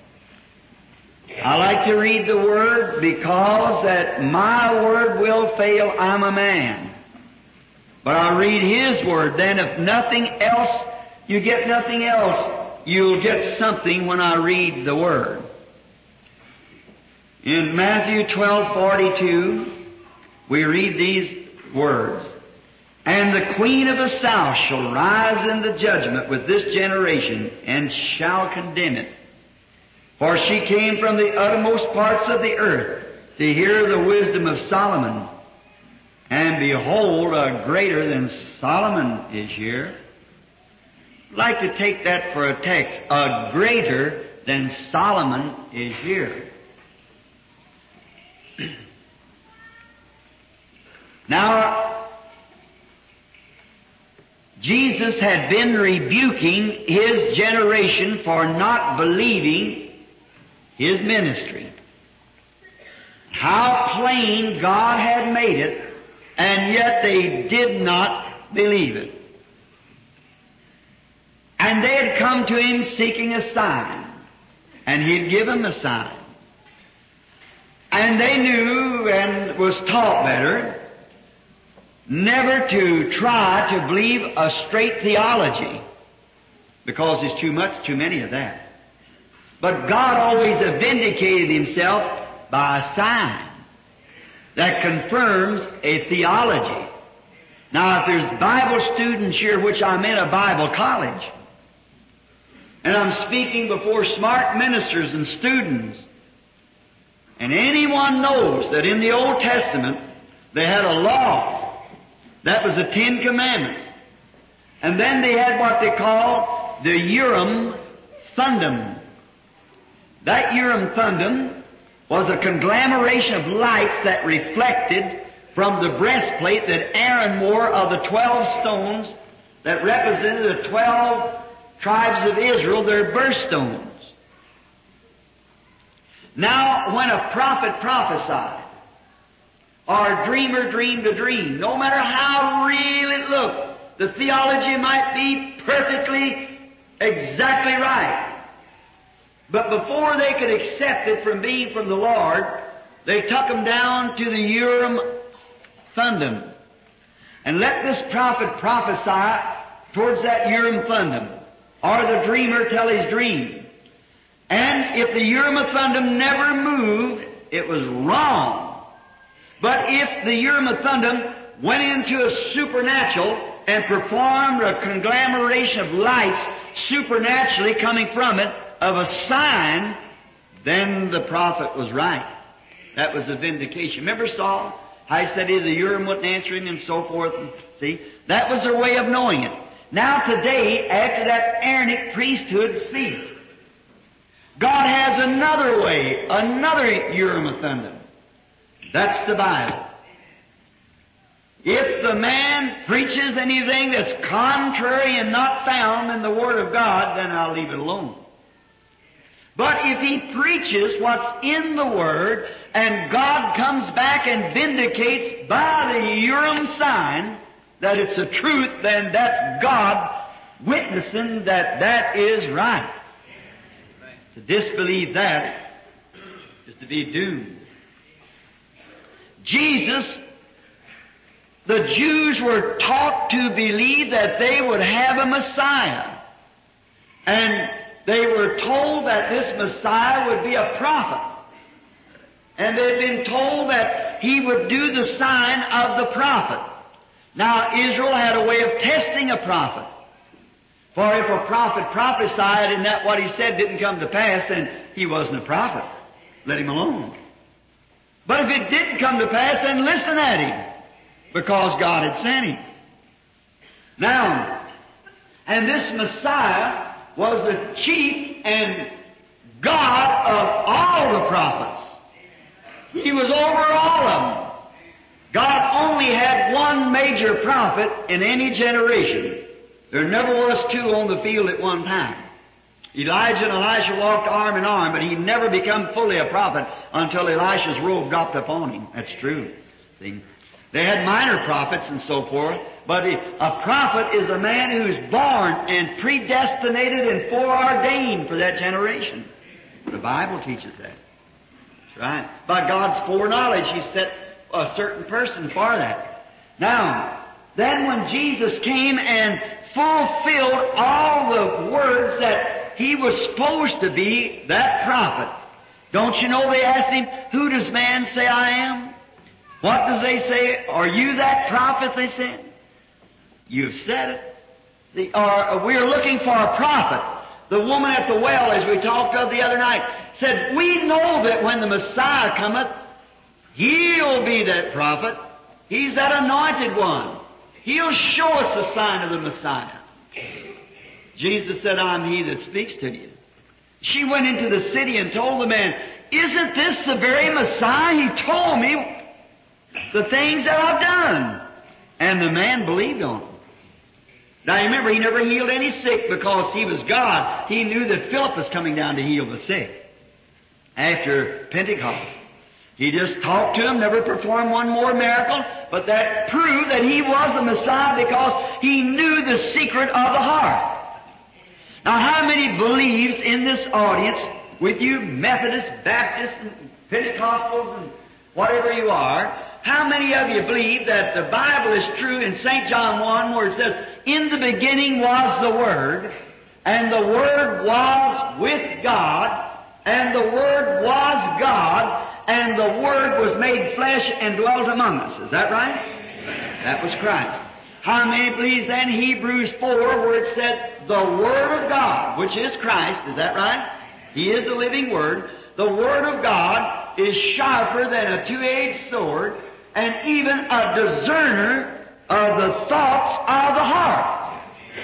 I like to read the Word because that my Word will fail. I'm a man. But I read His Word. Then if nothing else, you get nothing else. You'll get something when I read the Word. In Matthew twelve forty-two, we read these words. And the queen of the south shall rise in the judgment with this generation, and shall condemn it. For she came from the uttermost parts of the earth to hear the wisdom of Solomon. And behold, a greater than Solomon is here. I'd like to take that for a text. A greater than Solomon is here. Now, Jesus had been rebuking His generation for not believing His ministry. How plain God had made it, and yet they did not believe it. And they had come to Him seeking a sign, and He'd give them a sign. And they knew and was taught better never to try to believe a straight theology, because there's too much, too many of that. But God always vindicated Himself by a sign that confirms a theology. Now, if there's Bible students here, which I'm in a Bible college, and I'm speaking before smart ministers and students, and anyone knows that in the Old Testament they had a law. That was the Ten Commandments. And then they had what they call the Urim Thummim. That Urim Thummim was a conglomeration of lights that reflected from the breastplate that Aaron wore of the twelve stones that represented the twelve tribes of Israel, their birthstones. Now, when a prophet prophesied, or a dreamer dreamed a dream, no matter how real it looked, the theology might be perfectly, exactly right. But before they could accept it from being from the Lord, they took them down to the Urim Thummim. And let this prophet prophesy towards that Urim Thummim, or the dreamer tell his dream. And if the Urim Thummim never moved, it was wrong. But if the Urim Thummim went into a supernatural and performed a conglomeration of lights supernaturally coming from it of a sign, then the prophet was right. That was a vindication. Remember Saul? How he said the Urim wouldn't answer him and so forth. And see, that was their way of knowing it. Now today, after that Aaronic priesthood ceased, God has another way, another Urim Thummim. That's the Bible. If the man preaches anything that's contrary and not found in the Word of God, then I'll leave it alone. But if he preaches what's in the Word, and God comes back and vindicates by the Urim sign that it's a truth, then that's God witnessing that that is right. To disbelieve that is to be doomed. Jesus, the Jews were taught to believe that they would have a Messiah. And they were told that this Messiah would be a prophet. And they'd been told that He would do the sign of the prophet. Now, Israel had a way of testing a prophet. For if a prophet prophesied and that what he said didn't come to pass, then he wasn't a prophet. Let him alone. But if it didn't come to pass, then listen at him, because God had sent him. Now, and this Messiah was the chief and God of all the prophets. He was over all of them. God only had one major prophet in any generation. There never was two on the field at one time. Elijah and Elisha walked arm in arm, but he never became fully a prophet until Elisha's robe dropped upon him. That's true. See? They had minor prophets and so forth, but a prophet is a man who's born and predestinated and foreordained for that generation. The Bible teaches that. That's right. By God's foreknowledge, He set a certain person for that. Now, then when Jesus came and fulfilled all the words that He was supposed to be, that prophet, don't you know they asked Him, who does man say I am? What does they say? Are you that prophet, they said? You've said it. The, or, we're looking for a prophet. The woman at the well, as we talked of the other night, said, we know that when the Messiah cometh, He'll be that prophet. He's that anointed one. He'll show us the sign of the Messiah. Jesus said, I'm He that speaks to you. She went into the city and told the man, isn't this the very Messiah? He told me the things that I've done. And the man believed on him. Now remember, He never healed any sick because He was God. He knew that Philip was coming down to heal the sick after Pentecost. He just talked to him, never performed one more miracle, but that proved that He was the Messiah because He knew the secret of the heart. Now how many believes in this audience, with you Methodists, Baptists, and Pentecostals, and whatever you are, how many of you believe that the Bible is true in Saint John one where it says, in the beginning was the Word, and the Word was with God, and the Word was God, and the Word was made flesh and dwelt among us. Is that right? That was Christ. How many believes then Hebrews four where it said, the Word of God, which is Christ, is that right? He is the living Word. The Word of God is sharper than a two-edged sword, and even a discerner of the thoughts of the heart.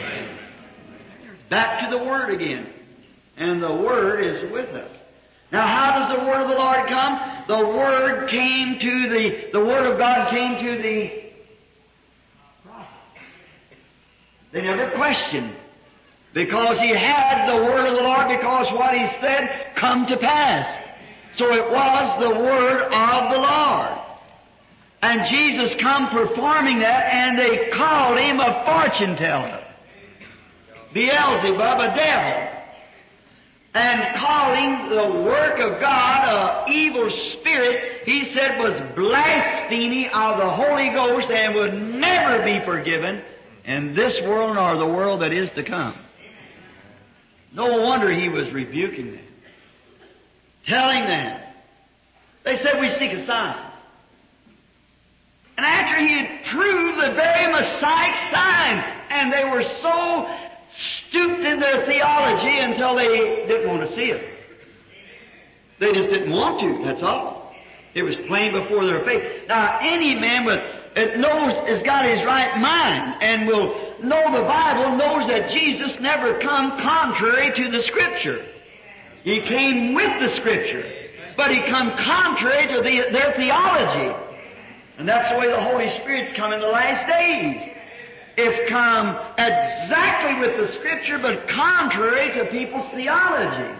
Back to the Word again. And the Word is with us. Now how does the Word of the Lord come? The Word came to the, the Word of God came to the prophet. They never questioned. Because he had the Word of the Lord, because what He said come to pass. So it was the Word of the Lord. And Jesus come performing that, and they called Him a fortune teller. Beelzebub, a devil. And calling the work of God an evil spirit, He said was blasphemy of the Holy Ghost and would never be forgiven in this world nor the world that is to come. No wonder He was rebuking them, telling them. They said, we seek a sign. And after He had proved the very Messiah sign, and they were so stooped in their theology until they didn't want to see it. They just didn't want to, that's all. It was plain before their face. Now, any man with it knows, has got his right mind, and will know the Bible, knows that Jesus never come contrary to the Scripture. He came with the Scripture, but He come contrary to the, their theology. And that's the way the Holy Spirit's come in the last days. It's come exactly with the Scripture, but contrary to people's theology.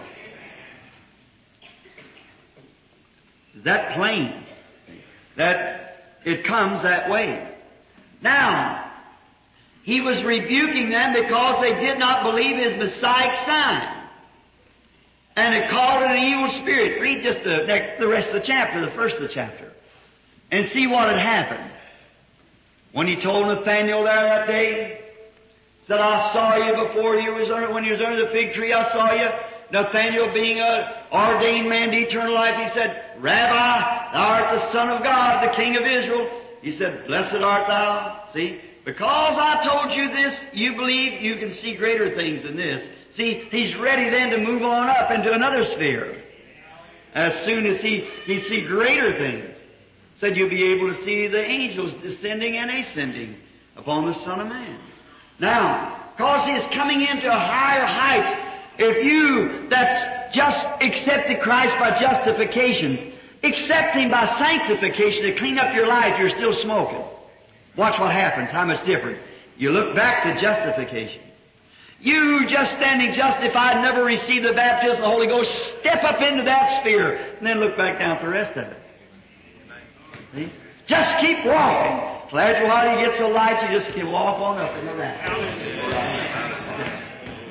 Is that plain? That it comes that way. Now, He was rebuking them because they did not believe His Messiah sign. And it called it an evil spirit. Read just the, next, the rest of the chapter, the first of the chapter, and see what had happened. When He told Nathanael there that day, said, I saw you before you was under, when you was under the fig tree, I saw you. Nathanael, being an ordained man to eternal life, he said, Rabbi, thou art the Son of God, the King of Israel. He said, blessed art thou. See, because I told you this, you believe you can see greater things than this. See, He's ready then to move on up into another sphere. As soon as he, he see greater things. Said you'll be able to see the angels descending and ascending upon the Son of Man. Now, because He is coming into higher heights, if you that's just accepted Christ by justification, accept Him by sanctification to clean up your life, you're still smoking. Watch what happens, how much different. You look back to justification. You just standing justified, never received the baptism of the Holy Ghost, step up into that sphere, and then look back down at the rest of it. See? Just keep walking. So after a while you get so light, you just can walk on up into that.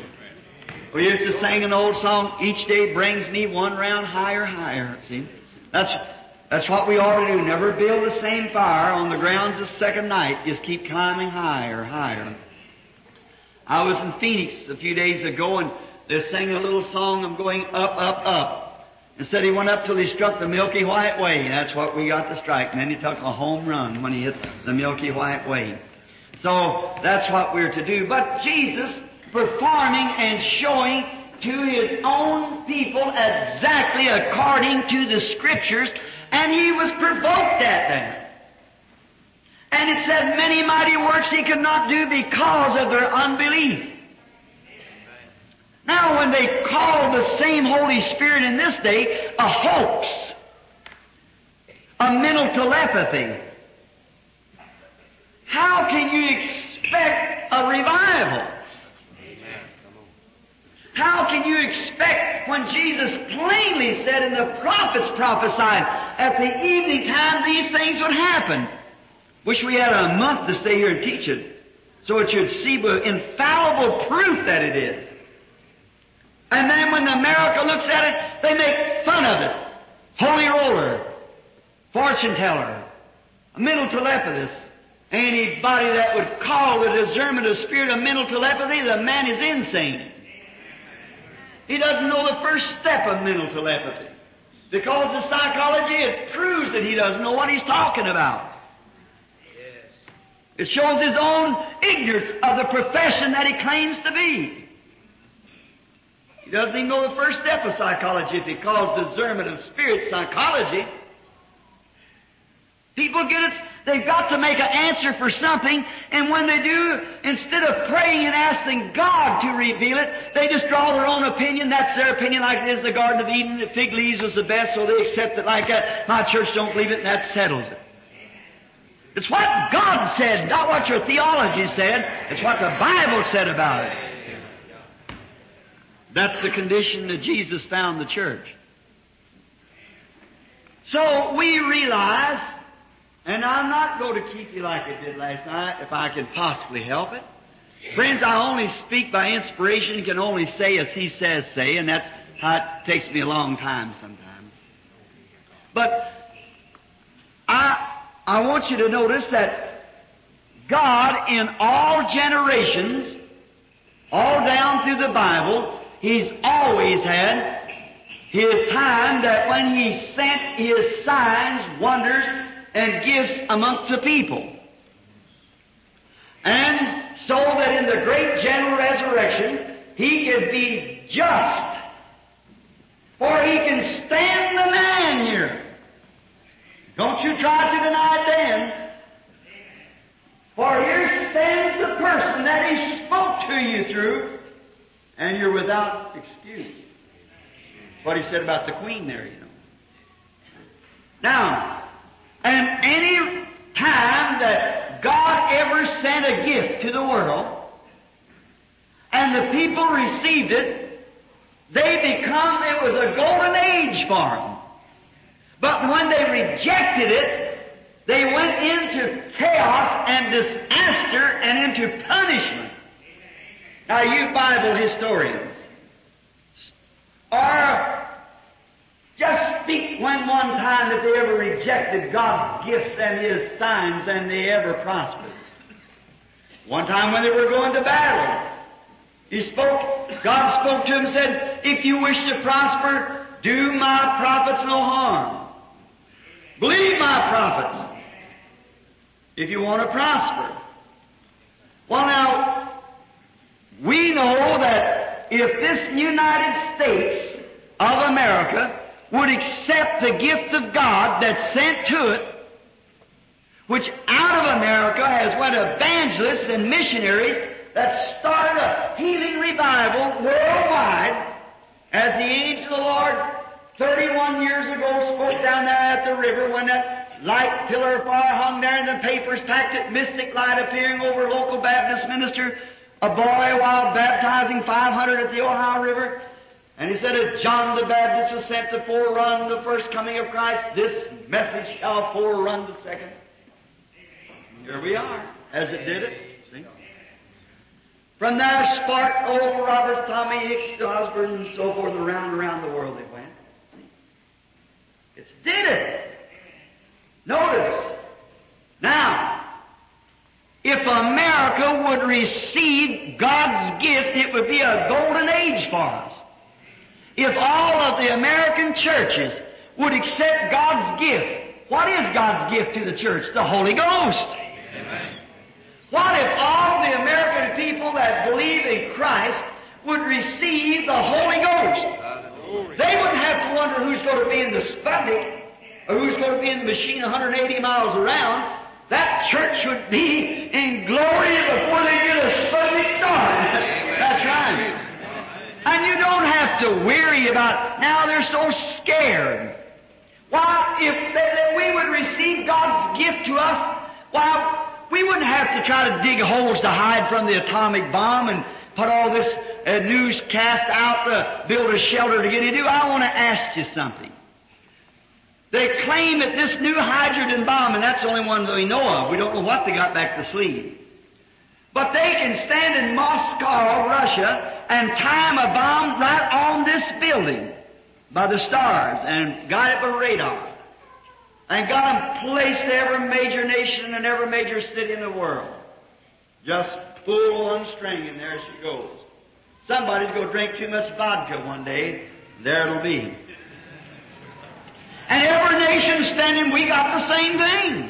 We used to sing an old song, each day brings me one round higher, higher. See? That's, that's what we ought to do. Never build the same fire on the grounds the second night. Just keep climbing higher, higher. I was in Phoenix a few days ago, and they sang a little song of going up, up, up. And said he went up till he struck the Milky White Way. That's what we got to strike. And then he took a home run when he hit the Milky White Way. So that's what we're to do. But Jesus performing and showing to His own people exactly according to the Scriptures, and He was provoked at that. And it said many mighty works He could not do because of their unbelief. Now, when they call the same Holy Spirit in this day a hoax, a mental telepathy, how can you expect a revival? How can you expect when Jesus plainly said and the prophets prophesied at the evening time these things would happen? Wish we had a month to stay here and teach it so it should see with infallible proof that it is. And then when America looks at it, they make fun of it. Holy roller, fortune teller, a mental telepathist. Anybody that would call the discernment of spirit a mental telepathy, the man is insane. He doesn't know the first step of mental telepathy. Because the psychology, it proves that he doesn't know what he's talking about. It shows his own ignorance of the profession that he claims to be. He doesn't even know the first step of psychology if he calls discernment of spirit psychology. People get it, they've got to make an answer for something, and when they do, instead of praying and asking God to reveal it, they just draw their own opinion. That's their opinion, like it is in the Garden of Eden. The fig leaves was the best, so they accept it like that. My church don't believe it, and that settles it. It's what God said, not what your theology said. It's what the Bible said about it. That's the condition that Jesus found the church. So we realize, and I'm not going to keep you like I did last night, if I can possibly help it. Friends, I only speak by inspiration, can only say as He says say, and that's how it takes me a long time sometimes. But I, I want you to notice that God in all generations, all down through the Bible, He's always had His time that when He sent His signs, wonders, and gifts amongst the people. And so that in the great general resurrection, He can be just. For He can stand the man here. Don't you try to deny it then. For here stands the person that He spoke to you through, and you're without excuse. What He said about the queen there, you know. Now, and any time that God ever sent a gift to the world, and the people received it, they become, it was a golden age for them. But when they rejected it, they went into chaos and disaster and into punishment. Now, you Bible historians, or just speak when one time that they ever rejected God's gifts and His signs and they ever prospered. One time when they were going to battle, He spoke, God spoke to him and said, if you wish to prosper, do my prophets no harm. Believe my prophets if you want to prosper. Well, now, we know that if this United States of America would accept the gift of God that's sent to it, which out of America has went evangelists and missionaries that started a healing revival worldwide, as the angel of the Lord thirty-one years ago spoke down there at the river when that light pillar of fire hung there and the papers packed it, mystic light appearing over a local Baptist minister, a boy while baptizing five hundred at the Ohio River. And he said, as John the Baptist was sent to forerun the first coming of Christ, this message shall forerun the second. Here we are, as it did it. See? From there sparked old Roberts, Tommy Hicks, Osborne, and so forth, around and around the world they went. It It did it. Notice. Now, if America would receive God's gift, it would be a golden age for us. If all of the American churches would accept God's gift, what is God's gift to the church? The Holy Ghost. Amen. What if all the American people that believe in Christ would receive the Holy Ghost? They wouldn't have to wonder who's going to be in the Sputnik or who's going to be in the machine one hundred eighty miles around. That church would be in glory before they get a Sputnik started. That's right. And you don't have to worry about, now they're so scared. Why, if they, we would receive God's gift to us, why, we wouldn't have to try to dig holes to hide from the atomic bomb and put all this uh, newscast out to build a shelter to get into. I want to ask you something. They claim that this new hydrogen bomb, and that's the only one that we know of. We don't know what they got back the sleeve. But they can stand in Moscow, Russia, and time a bomb right on this building by the stars and got it by radar. And got them placed in every major nation and every major city in the world. Just pull one string and there she goes. Somebody's going to drink too much vodka one day, there it'll be. And every nation standing, we got the same thing.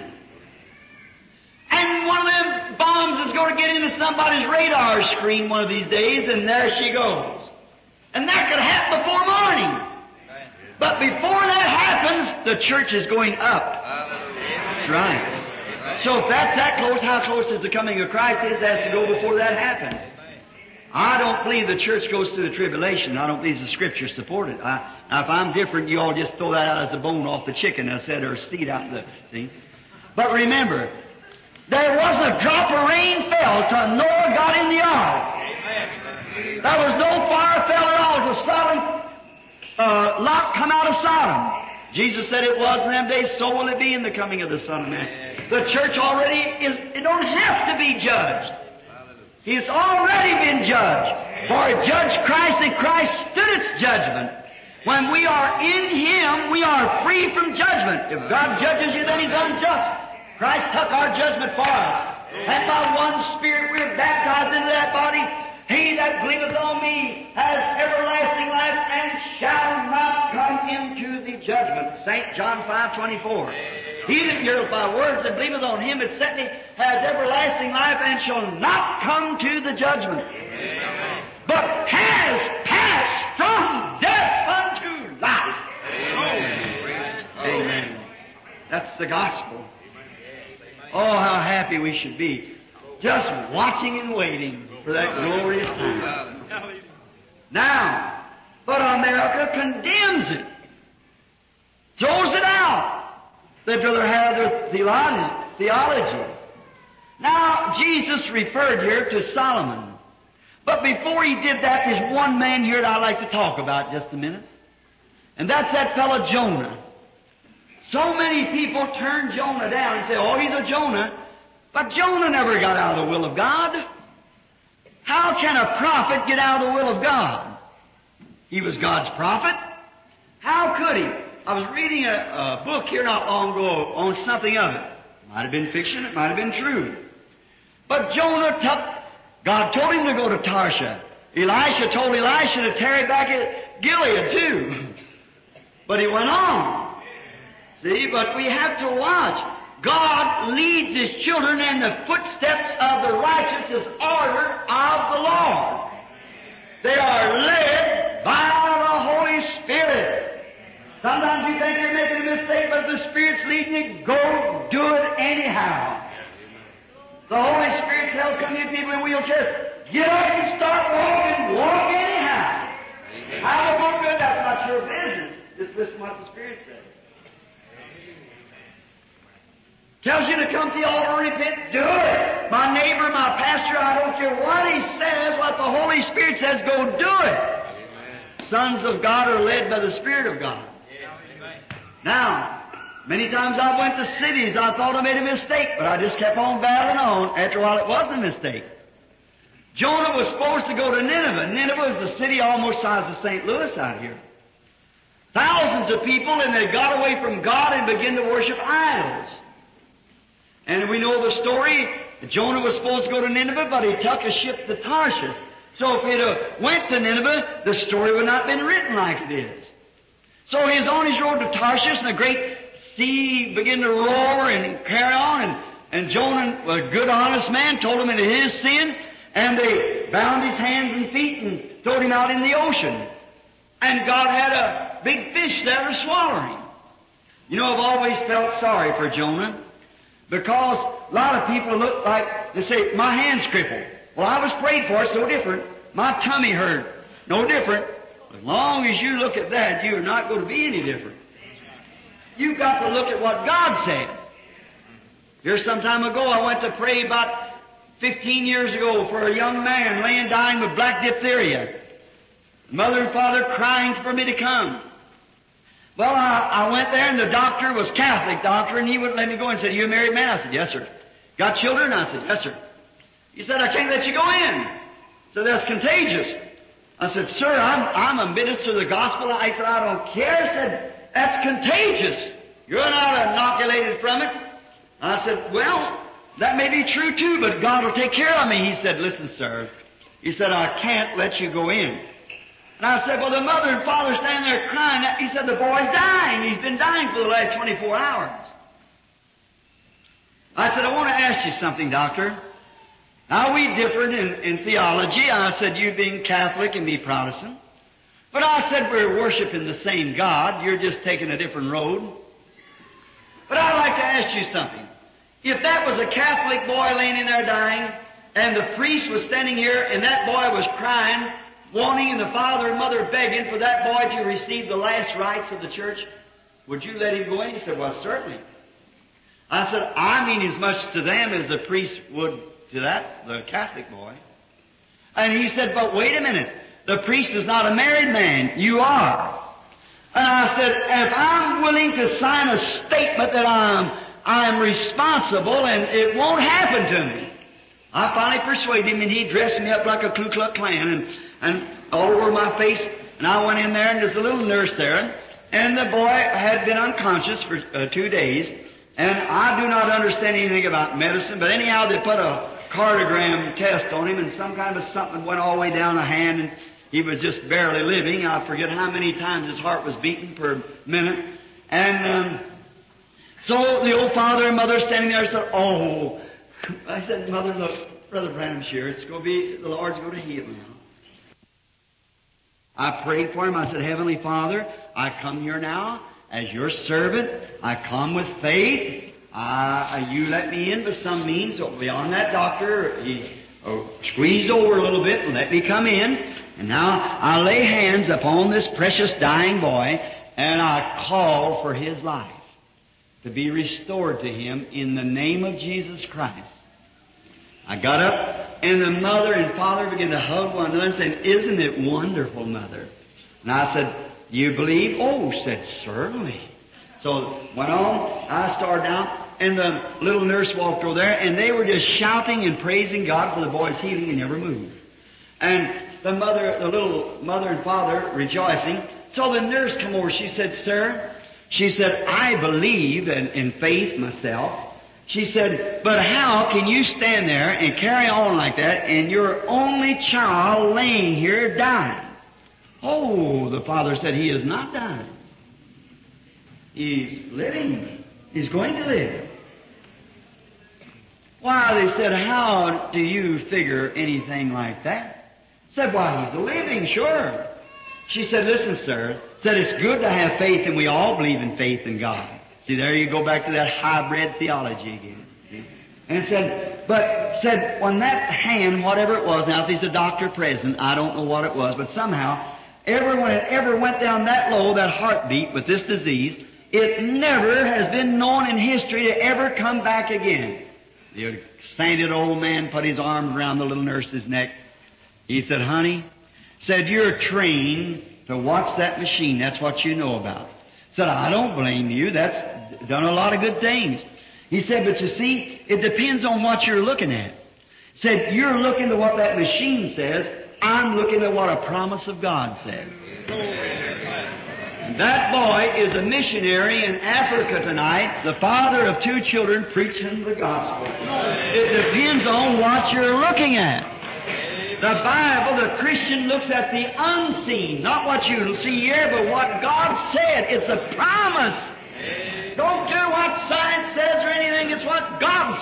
And one of them bombs is going to get into somebody's radar screen one of these days, and there she goes. And that could happen before morning. But before that happens, the church is going up. That's right. So if that's that close, how close is the coming of Christ is? It has to go before that happens. I don't believe the church goes through the tribulation. I don't believe the Scriptures support it. I, now, if I'm different, you all just throw that out as a bone off the chicken, I said, or seed out in the thing. But remember, there wasn't a drop of rain fell till Noah got in the ark. There was no fire fell at all till Sodom, uh, Lot come out of Sodom. Jesus said it was in them days, so will it be in the coming of the Son of Man. The church already is, it don't have to be judged. It's already been judged. For it judged Christ, and Christ stood its judgment. When we are in Him, we are free from judgment. If God judges you, then He's unjust. Christ took our judgment for us. And by one Spirit we are baptized into that body. He that believeth on me has everlasting life and shall not come into the judgment. Saint John five twenty-four. He that heareth my words and believeth on Him that sent me has everlasting life and shall not come to the judgment, but has passed from death unto life. Amen. Amen. That's the gospel. Oh, how happy we should be, just watching and waiting for that glorious time. Now, but America condemns it, throws it out. They'd rather have their theology. Now, Jesus referred here to Solomon. But before he did that, there's one man here that I'd like to talk about just a minute. And that's that fellow Jonah. So many people turn Jonah down and say, oh, he's a Jonah. But Jonah never got out of the will of God. How can a prophet get out of the will of God? He was God's prophet. How could he? I was reading a, a book here not long ago on something of it. Might have been fiction, it might have been true. But Jonah took, God told him to go to Tarshish. Elisha told Elisha to tarry back at Gilead too. But he went on. See, but we have to watch. God leads His children, and the footsteps of the righteous is ordered of the Lord. They are led by the Holy Spirit. Sometimes you think you're making a mistake, but the Spirit's leading you. Go do it anyhow. The Holy Spirit tells some of you people in wheelchairs, get up and start walking. Walk anyhow. How will go good? That's not your business. Just listen to what the Spirit says. Tells you to come to the altar and repent. Do it. My neighbor, my pastor, I don't care what he says, what the Holy Spirit says, go do it. Amen. Sons of God are led by the Spirit of God. Now, many times I went to cities, I thought I made a mistake, but I just kept on battling on. After a while, it wasn't a mistake. Jonah was supposed to go to Nineveh. Nineveh was a city almost the size of Saint Louis out here. Thousands of people, and they got away from God and began to worship idols. And we know the story. Jonah was supposed to go to Nineveh, but he took a ship to Tarshish. So if he'd have went to Nineveh, the story would not have been written like it is. So he was on his road to Tarshish, and a great sea began to roar and carry on. And, and Jonah, a good, honest man, told him of his sin, and they bound his hands and feet and threw him out in the ocean. And God had a big fish there to swallow him. You know, I've always felt sorry for Jonah, because a lot of people look like, they say, my hand's crippled. Well, I was prayed for, it's no different. My tummy hurt, no different. As long as you look at that, you're not going to be any different. You've got to look at what God said. Here some time ago, I went to pray about fifteen years ago for a young man laying dying with black diphtheria. Mother and father crying for me to come. Well, I, I went there, and the doctor was Catholic doctor, and he wouldn't let me go. And said, "You a married man?" I said, "Yes, sir." "Got children?" I said, "Yes, sir." He said, "I can't let you go in." So that's contagious. I said, "Sir, I'm, I'm a minister of the gospel." I said, "I don't care." I said, "That's contagious. You're not inoculated from it." I said, "Well, that may be true too, but God will take care of me." He said, "Listen, sir," he said, "I can't let you go in." And I said, "Well, the mother and father standing there crying." He said, "The boy's dying. He's been dying for the last twenty-four hours. I said, "I want to ask you something, doctor. Now, we differed in, in theology." I said, "You being Catholic and me Protestant. But I said, we're worshiping the same God. You're just taking a different road. But I'd like to ask you something. If that was a Catholic boy laying in there dying, and the priest was standing here, and that boy was crying, wanting, and the father and mother begging for that boy to receive the last rites of the church, would you let him go in?" He said, "Well, certainly." I said, "I mean as much to them as the priest would to that, the Catholic boy." And he said, "But wait a minute. The priest is not a married man. You are." And I said, "If I'm willing to sign a statement that I'm, I'm responsible and it won't happen to me." I finally persuaded him, and he dressed me up like a Ku Klux Klan and, and all over my face. And I went in there, and there's a little nurse there, and the boy had been unconscious for uh, two days. And I do not understand anything about medicine, but anyhow, they put a cardiogram test on him, and some kind of something went all the way down the hand, and he was just barely living. I forget how many times his heart was beating per minute. And um, so the old father and mother standing there said, "Oh," I said, "Mother, look, Brother Branham's here. It's going to be, the Lord's going to heal him now." I prayed for him. I said, "Heavenly Father, I come here now as your servant. I come with faith. Uh, you let me in by some means." So beyond that, doctor, he uh, squeezed over a little bit and let me come in. And now I lay hands upon this precious dying boy, and I call for his life to be restored to him in the name of Jesus Christ. I got up, and the mother and father began to hug one another and saying, "Isn't it wonderful, Mother?" And I said, "You believe?" "Oh," said, "Certainly." So went on. I started down, and the little nurse walked over there, and they were just shouting and praising God for the boy's healing. He never moved. And the mother, the little mother and father rejoicing. So the nurse come over. She said, "Sir," she said, "I believe in, in faith myself." She said, "But how can you stand there and carry on like that and your only child laying here dying?" "Oh," the father said, "he is not dying. He's living. He's going to live." "Why," they said, "how do you figure anything like that?" Said, "Why, he's living, sure." She said, "Listen, sir," said, "it's good to have faith, and we all believe in faith in God." See, there you go back to that hybrid theology again. See? And said, but said, when that hand, whatever it was, now if there's a doctor present, I don't know what it was, but somehow, ever when it ever went down that low, that heartbeat with this disease, it never has been known in history to ever come back again. The sanded old man put his arm around the little nurse's neck. He said, "Honey," said, "you're trained to watch that machine. That's what you know about." Said, "I don't blame you. That's done a lot of good things." He said, "But you see, it depends on what you're looking at." Said, "You're looking at what that machine says. I'm looking at what a promise of God says." That boy is a missionary in Africa tonight, the father of two children preaching the gospel. It depends on what you're looking at. The Bible, the Christian looks at the unseen, not what you see here, but what God said. It's a promise. Don't care what science says or anything, it's what God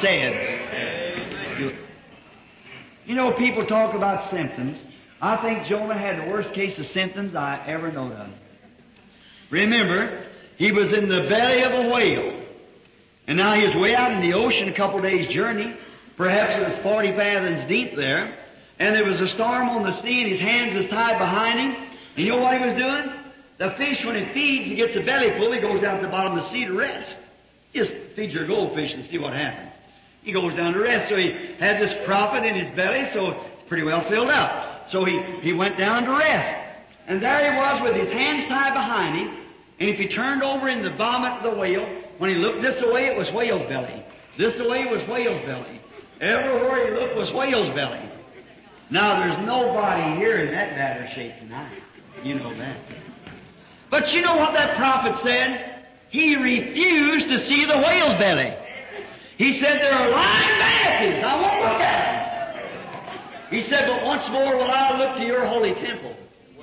said. You know, people talk about symptoms. I think Jonah had the worst case of symptoms I ever known of. Remember, he was in the belly of a whale. And now he was way out in the ocean, a couple of days' journey. Perhaps it was forty fathoms deep there. And there was a storm on the sea, and his hands was tied behind him. And you know what he was doing? The fish, when it feeds, he gets a belly full, he goes down to the bottom of the sea to rest. Just feed your goldfish and see what happens. He goes down to rest. So he had this prophet in his belly, so it's pretty well filled up. So he, he went down to rest. And there he was with his hands tied behind him. And if he turned over in the vomit of the whale, when he looked this way, it was whale's belly. This way was whale's belly. Everywhere he looked was whale's belly. Now, there's nobody here in that matter shape tonight. You know that. But you know what that prophet said? He refused to see the whale's belly. He said, there are lying vanities. I won't look at them. He said, but once more will I look to your holy temple.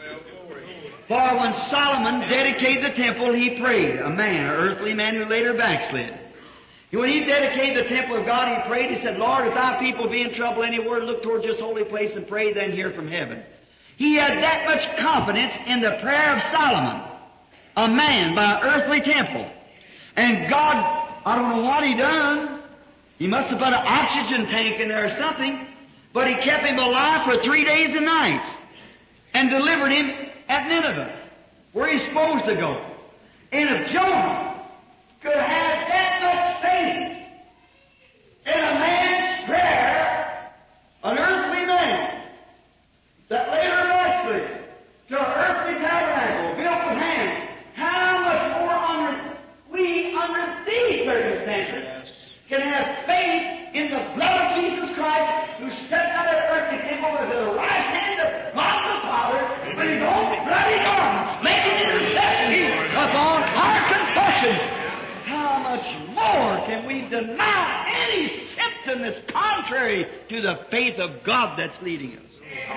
For when Solomon dedicated the temple, he prayed. A man, an earthly man who later backslid. When he dedicated the temple of God, he prayed. He said, Lord, if thy people be in trouble anywhere, look towards this holy place and pray, then hear from heaven. He had that much confidence in the prayer of Solomon, a man by an earthly temple. And God, I don't know what he done. He must have put an oxygen tank in there or something. But he kept him alive for three days and nights and delivered him at Nineveh, where he's supposed to go. And if Jonah could have that much faith in a man's prayer, an earthly man that later backslid to an earthly tabernacle built with hands, how much more under we, under these circumstances, can have faith in the blood of Jesus Christ, who stepped out of the earthly temple with the right hand of God the Father, with his own bloody garments, making intercession upon our confession. How much more can we deny any symptom that's contrary to the faith of God that's leading us?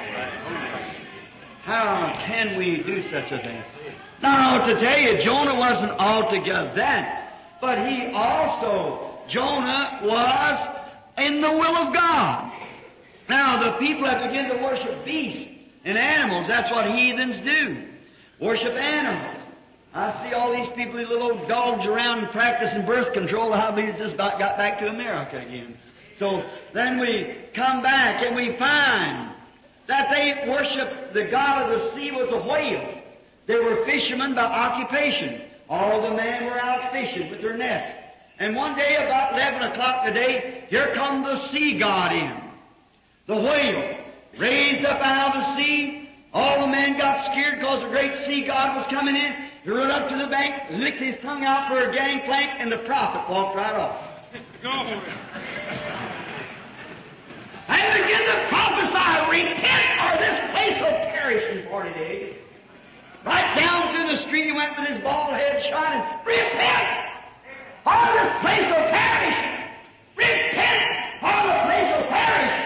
How can we do such a thing? Now, to tell you, Jonah wasn't altogether that, but he also, Jonah was in the will of God. Now, the people have begun to worship beasts and animals. That's what heathens do. Worship animals. I see all these people, these little old dogs around practicing birth control. I believe it's just about got back to America again. So then we come back and we find that they worship the god of the sea was a whale. They were fishermen by occupation. All the men were out fishing with their nets. And one day, about eleven o'clock today, here come the sea god in. The whale raised up out of the sea. All the men got scared because the great sea god was coming in. He rode up to the bank, licked his tongue out for a gangplank, and the prophet walked right off. And began to prophesy, repent or this place will perish in forty days. Right down through the street he went with his bald head shining. Repent or this place will perish. Repent or the place will perish.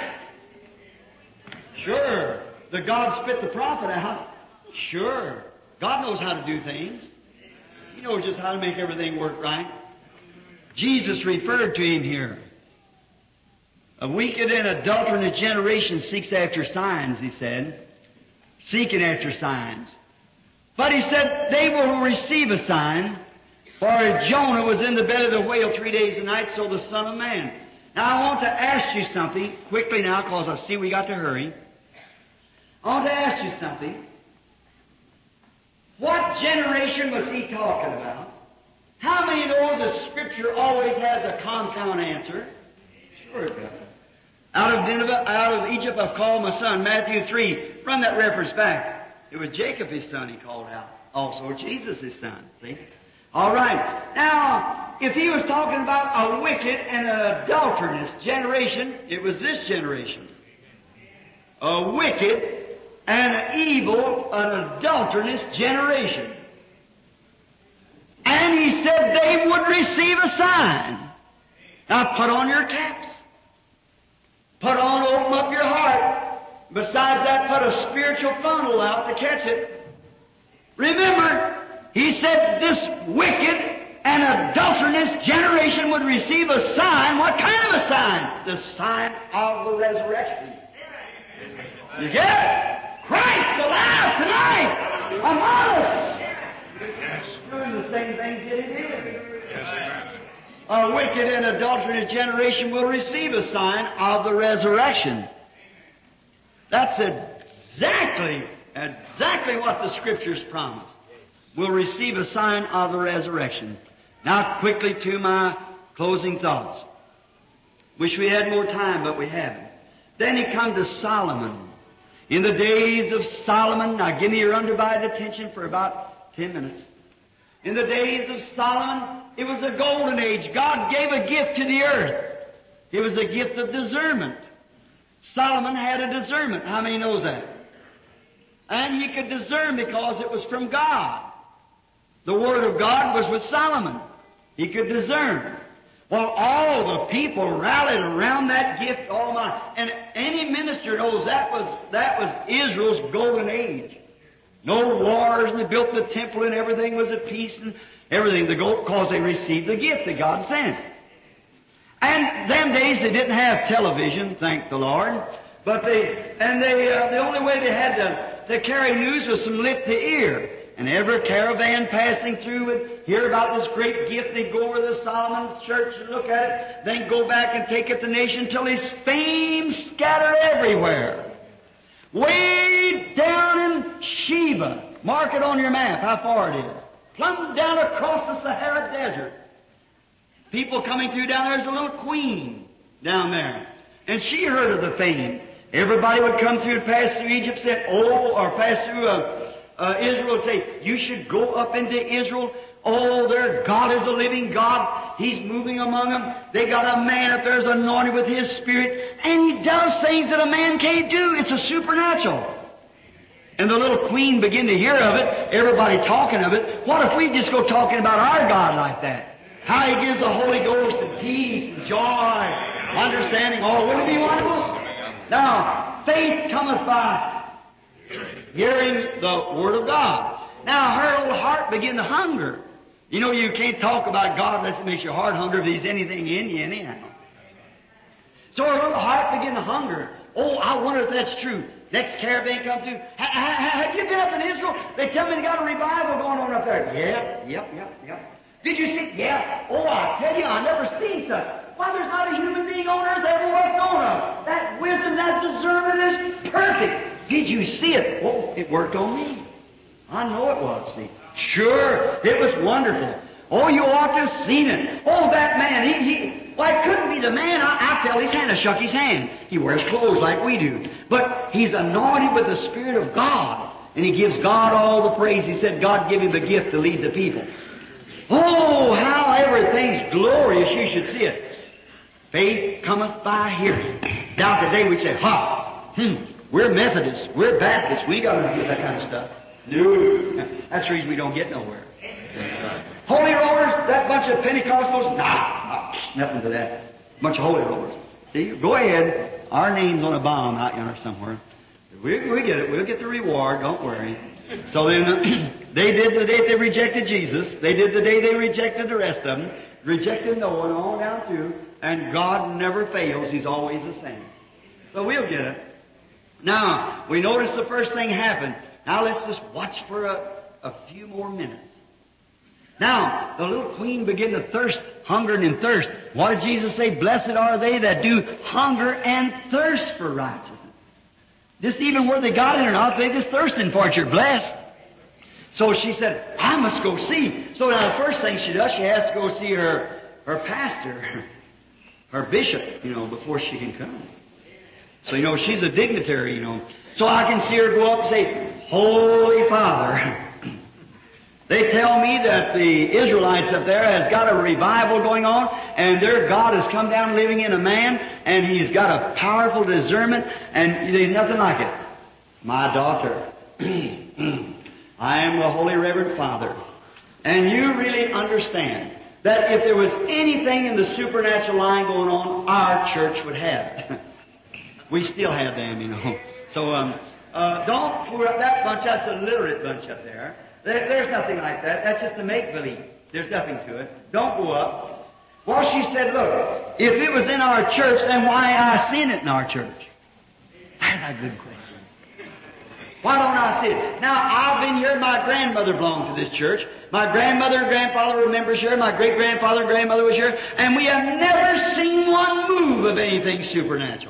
Sure, the God spit the prophet out. Sure. God knows how to do things. He knows just how to make everything work right. Jesus referred to him here. A wicked and adulterous generation seeks after signs, he said. Seeking after signs. But he said, they will receive a sign, for Jonah was in the belly of the whale three days and nights, so the Son of Man. Now I want to ask you something, quickly now, because I see we got to hurry. I want to ask you something. What generation was he talking about? How many know the Scripture always has a compound answer? Sure it does. Out of Nineveh, out of Egypt, I've called my son. Matthew three. Run that reference back. It was Jacob, his son, he called out. Also, Jesus, his son. See? All right. Now, if he was talking about a wicked and an adulterous generation, it was this generation. A wicked and an evil, an adulterous generation. said they would receive a sign. Now put on your caps. Put on, open up your heart. Besides that, put a spiritual funnel out to catch it. Remember, He said this wicked and adulterous generation would receive a sign. What kind of a sign? The sign of the resurrection. You get it? Christ alive tonight among us. Doing the same things that He did. A wicked and adulterous generation will receive a sign of the resurrection. That's exactly, exactly what the Scriptures promise. We'll receive a sign of the resurrection. Now quickly to my closing thoughts. Wish we had more time, but we haven't. Then He come to Solomon. In the days of Solomon, now give me your undivided attention for about ten minutes. In the days of Solomon, it was a golden age. God gave a gift to the earth. It was a gift of discernment. Solomon had a discernment. How many knows that? And he could discern because it was from God. The Word of God was with Solomon. He could discern. Well, all the people rallied around that gift. All my, and any minister knows that was that was Israel's golden age. No wars, and they built the temple, and everything was at peace, and everything. Because they received the gift that God sent. And them days they didn't have television, thank the Lord. But they and they uh, the only way they had to to carry news was from lip to ear. And every caravan passing through would hear about this great gift. They'd go over to Solomon's church and look at it, then go back and take it to the nation till his fame scattered everywhere. Way down in Sheba, mark it on your map how far it is. Plumb down across the Sahara Desert. People coming through down there. There's a little queen down there. And she heard of the fame. Everybody would come through and pass through Egypt, said, oh, or pass through uh, uh, Israel and say, you should go up into Israel. Oh, their God is a living God. He's moving among them. They got a man up there who's anointed with His Spirit. And He does things that a man can't do. It's a supernatural. And the little queen began to hear of it, everybody talking of it. What if we just go talking about our God like that? How He gives the Holy Ghost and peace and joy, understanding. Oh, wouldn't it be wonderful? Now, faith cometh by hearing the Word of God. Now, her little heart began to hunger. You know, you can't talk about God unless it makes your heart hunger if He's anything in you anyhow. So her little heart began to hunger. Oh, I wonder if that's true. Next caravan come through. Have you been up in Israel? They tell me they got a revival going on up there. Yeah, yep, yep, yep. Did you see? Yeah. Oh, I tell you, I never seen such. Why, there's not a human being on earth ever was known of. That wisdom, that discernment is perfect. Did you see it? Oh, it worked on me. I know it was, see. Sure, it was wonderful. Oh, you ought to have seen it. Oh, that man, he, he why, it couldn't be the man. I, I felt his hand, I shook his hand. He wears clothes like we do. But he's anointed with the Spirit of God. And he gives God all the praise. He said God give him the gift to lead the people. Oh, how everything's glorious. You should see it. Faith cometh by hearing. Now today we say, ha, hmm, we're Methodists, we're Baptists, we got to do that kind of stuff. No. That's the reason we don't get nowhere. Holy rollers, that bunch of Pentecostals, nah, nothing to that. Bunch of holy rollers. See, go ahead. Our name's on a bomb out yonder somewhere. We, we get it. We'll get the reward. Don't worry. So then, they did the day they rejected Jesus. They did the day they rejected the rest of them. Rejected Noah and all down through. And God never fails. He's always the same. So we'll get it. Now, we notice the first thing happened. Now let's just watch for a, a few more minutes. Now, the little queen began to thirst, hunger and thirst. What did Jesus say? Blessed are they that do hunger and thirst for righteousness. Just even where they got it or not, they just thirsting for it. You're blessed. So she said, I must go see. So now the first thing she does, she has to go see her, her pastor, her bishop, you know, before she can come. So, you know, she's a dignitary, you know. So I can see her go up and say, Holy Father, they tell me that the Israelites up there has got a revival going on, and their God has come down living in a man, and He's got a powerful discernment, and there's nothing like it. My daughter, I am the Holy Reverend Father, and you really understand that if there was anything in the supernatural line going on, our church would have it. We still have them, you know. So um, uh, don't fool up that bunch. That's a literate bunch up there. there. There's nothing like that. That's just a make-believe. There's nothing to it. Don't go up. Well, she said, look, if it was in our church, then why I seen it in our church? That's a good question. Why don't I see it? Now, I've been here. My grandmother belonged to this church. My grandmother and grandfather were members here. My great-grandfather and grandmother was here. And we have never seen one move of anything supernatural.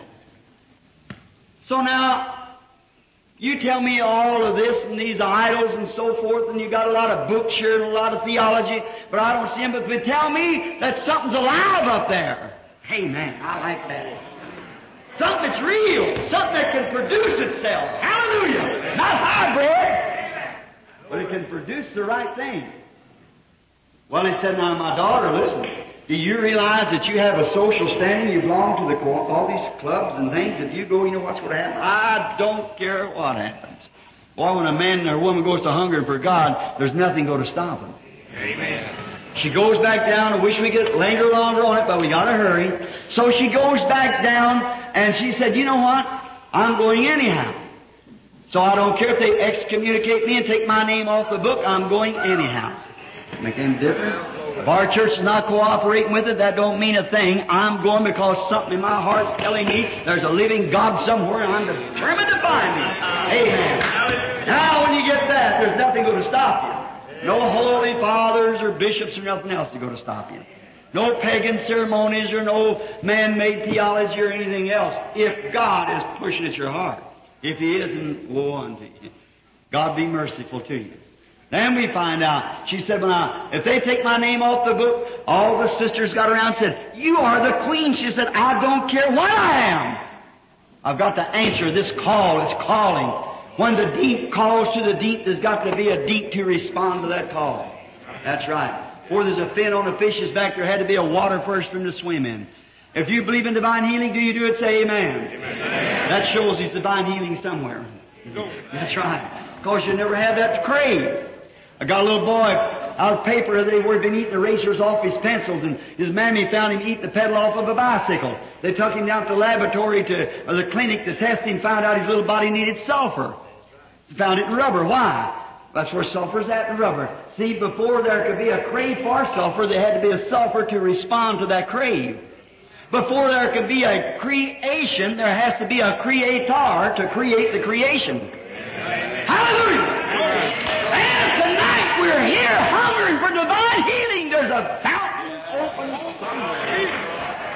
So now, you tell me all of this and these idols and so forth, and you got a lot of books here and a lot of theology, but I don't see them. But if you tell me that something's alive up there, hey man, I like that. Something that's real, something that can produce itself. Hallelujah! Not hybrid, but it can produce the right thing. Well, he said, now my daughter, listen, do you realize that you have a social standing? You belong to the all these clubs and things. If you go, you know what's going to happen? I don't care what happens. Boy, when a man or a woman goes to hunger for God, there's nothing going to stop them. Amen. She goes back down. I wish we could linger longer on it, but we got to hurry. So she goes back down, and she said, you know what? I'm going anyhow. So I don't care if they excommunicate me and take my name off the book. I'm going anyhow. Make any difference? If our church is not cooperating with it, that don't mean a thing. I'm going because something in my heart's telling me there's a living God somewhere, and I'm determined to find Him. Amen. Now, when you get that, there's nothing going to stop you. No holy fathers or bishops or nothing else to go to stop you. No pagan ceremonies or no man-made theology or anything else. If God is pushing at your heart. If He isn't, woe unto you. God be merciful to you. Then we find out, she said, well, now, if they take my name off the book, all the sisters got around and said, you are the queen. She said, I don't care what I am. I've got to answer this call. It's calling. When the deep calls to the deep, there's got to be a deep to respond to that call. That's right. Or there's a fin on a fish's back, there had to be a water first for him to swim in. If you believe in divine healing, do you do it? Say amen. Amen. That shows He's divine healing somewhere. That's right. Because you never have that to crave. I got a little boy out of paper. They were been eating erasers off his pencils, and his mammy found him eating the pedal off of a bicycle. They took him down to the laboratory to or the clinic to test him. Found out his little body needed sulfur. Found it in rubber. Why? That's where sulfur's at in rubber. See, before there could be a crave for sulfur, there had to be a sulfur to respond to that crave. Before there could be a creation, there has to be a creator to create the creation. Hallelujah! And tonight we're here hungering for divine healing. There's a fountain open somewhere.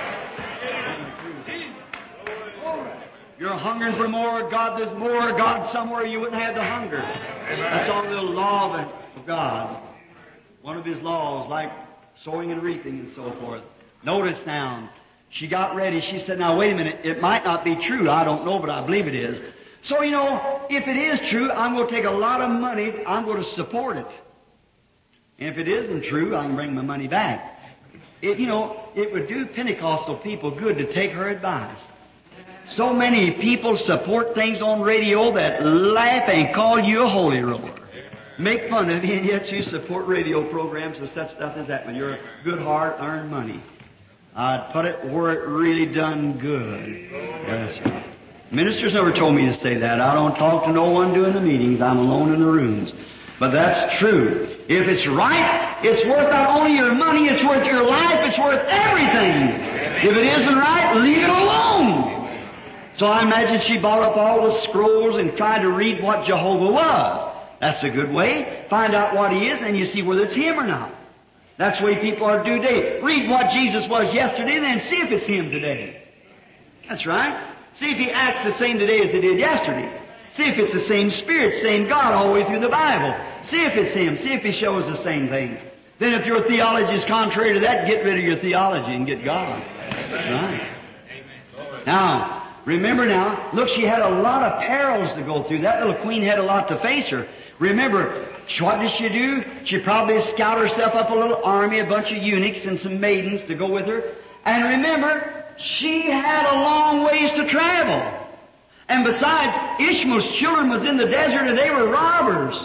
You're hungering for more of God. There's more of God somewhere. You wouldn't have the hunger. That's all the law of God. One of His laws, like sowing and reaping and so forth. Notice now, she got ready. She said, now wait a minute. It might not be true. I don't know, but I believe it is. So, you know, if it is true, I'm going to take a lot of money. I'm going to support it. And if it isn't true, I can bring my money back. It, you know, it would do Pentecostal people good to take her advice. So many people support things on radio that laugh and call you a holy roller. Make fun of you, and yet you support radio programs and such stuff as that when you're good, hard-earned money. I'd put it where it really done good. Yes, sir. Ministers never told me to say that. I don't talk to no one doing the meetings. I'm alone in the rooms. But that's true. If it's right, it's worth not only your money, it's worth your life, it's worth everything. If it isn't right, leave it alone. So I imagine she bought up all the scrolls and tried to read what Jehovah was. That's a good way. Find out what He is, and then you see whether it's Him or not. That's the way people are to do today. Read what Jesus was yesterday, then see if it's Him today. That's right. See if He acts the same today as He did yesterday. See if it's the same Spirit, same God all the way through the Bible. See if it's Him. See if He shows the same things. Then if your theology is contrary to that, get rid of your theology and get God. That's right. Now, remember now, look, she had a lot of perils to go through. That little queen had a lot to face her. Remember, what did she do? She probably scouted herself up a little army, a bunch of eunuchs and some maidens to go with her. And remember, she had a long ways to travel. And besides, Ishmael's children was in the desert and they were robbers.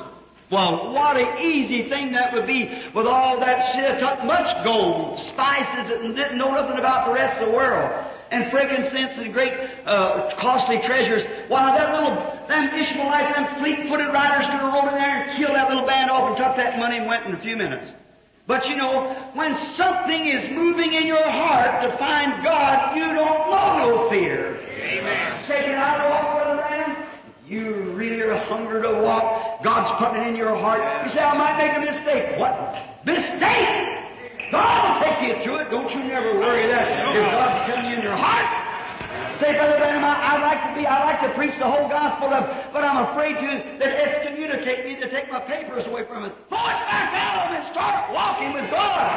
Well, what an easy thing that would be with all that shit. It took much gold, spices, and didn't know nothing about the rest of the world. And frankincense and great uh, costly treasures. Why, that little, them Ishmaelites, them fleet-footed riders could have rolled in there and killed that little band off and took that money and went in a few minutes. But you know, when something is moving in your heart to find God, you don't know no fear. Amen. Say, can I walk, Brother Branham? You really are hungry to walk. God's putting it in your heart. You say, I might make a mistake. What? Mistake? God will take you through it. Don't you never worry that if God's telling you in your heart. Say, Brother Branham, I, I'd like to be, I'd like to preach the whole gospel, of, but I'm afraid to that excommunicate me to take my papers away from it. Throw it back out and start walking with God.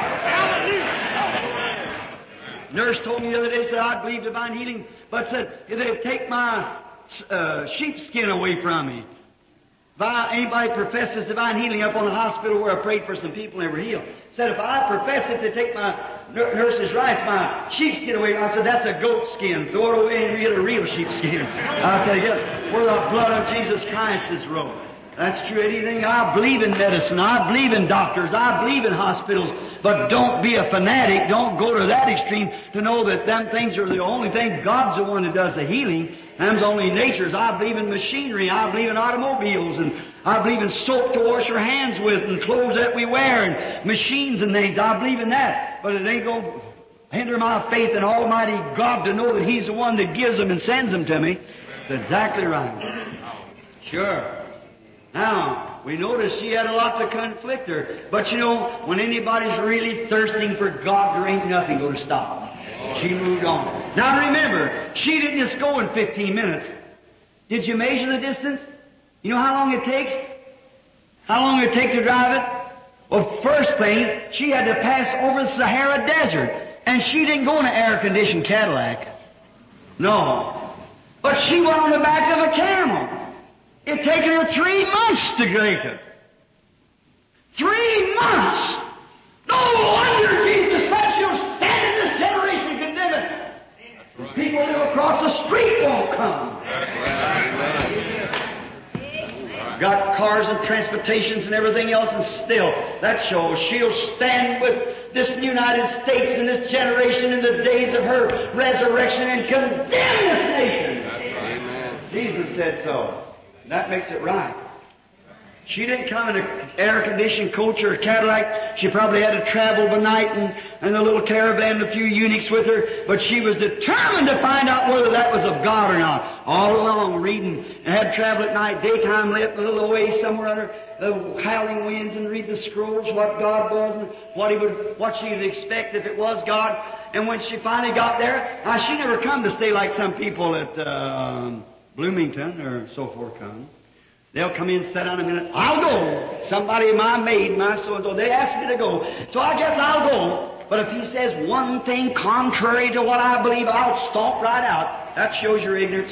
Hallelujah. Nurse told me the other day, said I believe divine healing, but said if they take my uh, sheepskin away from me. If I, anybody professes divine healing up on the hospital where I prayed for some people and they were healed, said if I profess it to take my nurse's rights, my sheepskin away, I said that's a goat skin. Throw it away and get a real sheepskin. I said, yeah, where the blood of Jesus Christ is rolled. That's true. Anything. I believe in medicine. I believe in doctors. I believe in hospitals. But don't be a fanatic. Don't go to that extreme to know that them things are the only thing. God's the one that does the healing. Them's only natures. I believe in machinery. I believe in automobiles. And I believe in soap to wash your hands with and clothes that we wear and machines and things. I believe in that. But it ain't going to hinder my faith in Almighty God to know that He's the one that gives them and sends them to me. That's exactly right. Sure. Now, we notice she had a lot to conflict her. But you know, when anybody's really thirsting for God, there ain't nothing going to stop. She moved on. Now remember, she didn't just go in fifteen minutes. Did you measure the distance? You know how long it takes? How long it take to drive it? Well, first thing, she had to pass over the Sahara Desert. And she didn't go in an air-conditioned Cadillac. No. But she went on the back of a camel. It taken her three months to make it. Three months! No wonder Jesus said she'll stand in this generation and condemn it. Right. People live across the street won't come. That's right. Got cars and transportations and everything else, and still, that shows she'll stand with this United States in this generation in the days of her resurrection and condemn this nation. That's right. Amen. Jesus said so. That makes it right. She didn't come in an air-conditioned coach or a Cadillac. She probably had to travel by night and, and a little caravan and a few eunuchs with her. But she was determined to find out whether that was of God or not. All along reading and had to travel at night, daytime, left a little away somewhere under the howling winds and read the scrolls, what God was and what He would, what she'd expect if it was God. And when she finally got there, now she never come to stay like some people at uh, Bloomington or so forth come. They'll come in, sit down a minute. I'll go. Somebody, my maid, my so-and-so, they asked me to go. So I guess I'll go. But if he says one thing contrary to what I believe, I'll stalk right out. That shows your ignorance.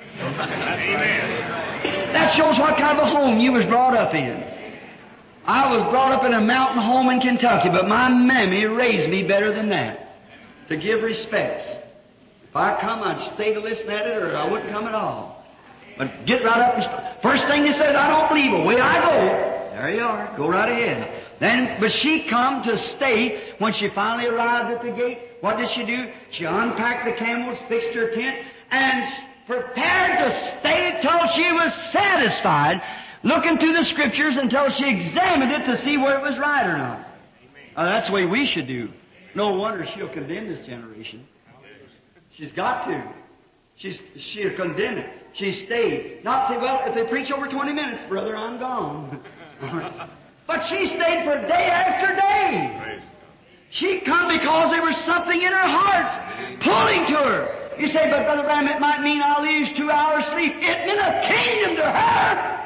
Amen. That shows what kind of a home you was brought up in. I was brought up in a mountain home in Kentucky, but my mammy raised me better than that. To give respects. If I come, I'd stay to listen at it, or I wouldn't come at all. But get right up and st- first thing they said, I don't believe. Away I go. There you are. Go right ahead. Then, but she come to stay. When she finally arrived at the gate, what did she do? She unpacked the camels, fixed her tent, and prepared to stay till she was satisfied, looking through the Scriptures until she examined it to see whether it was right or not. Uh, that's the way we should do. No wonder she'll condemn this generation. She's got to. She's, she'll condemn it. She stayed. Not say, well, if they preach over twenty minutes, brother, I'm gone. But she stayed for day after day. She come because there was something in her heart pulling to her. You say, but Brother Branham, it might mean I'll lose two hours sleep. It meant a kingdom to her.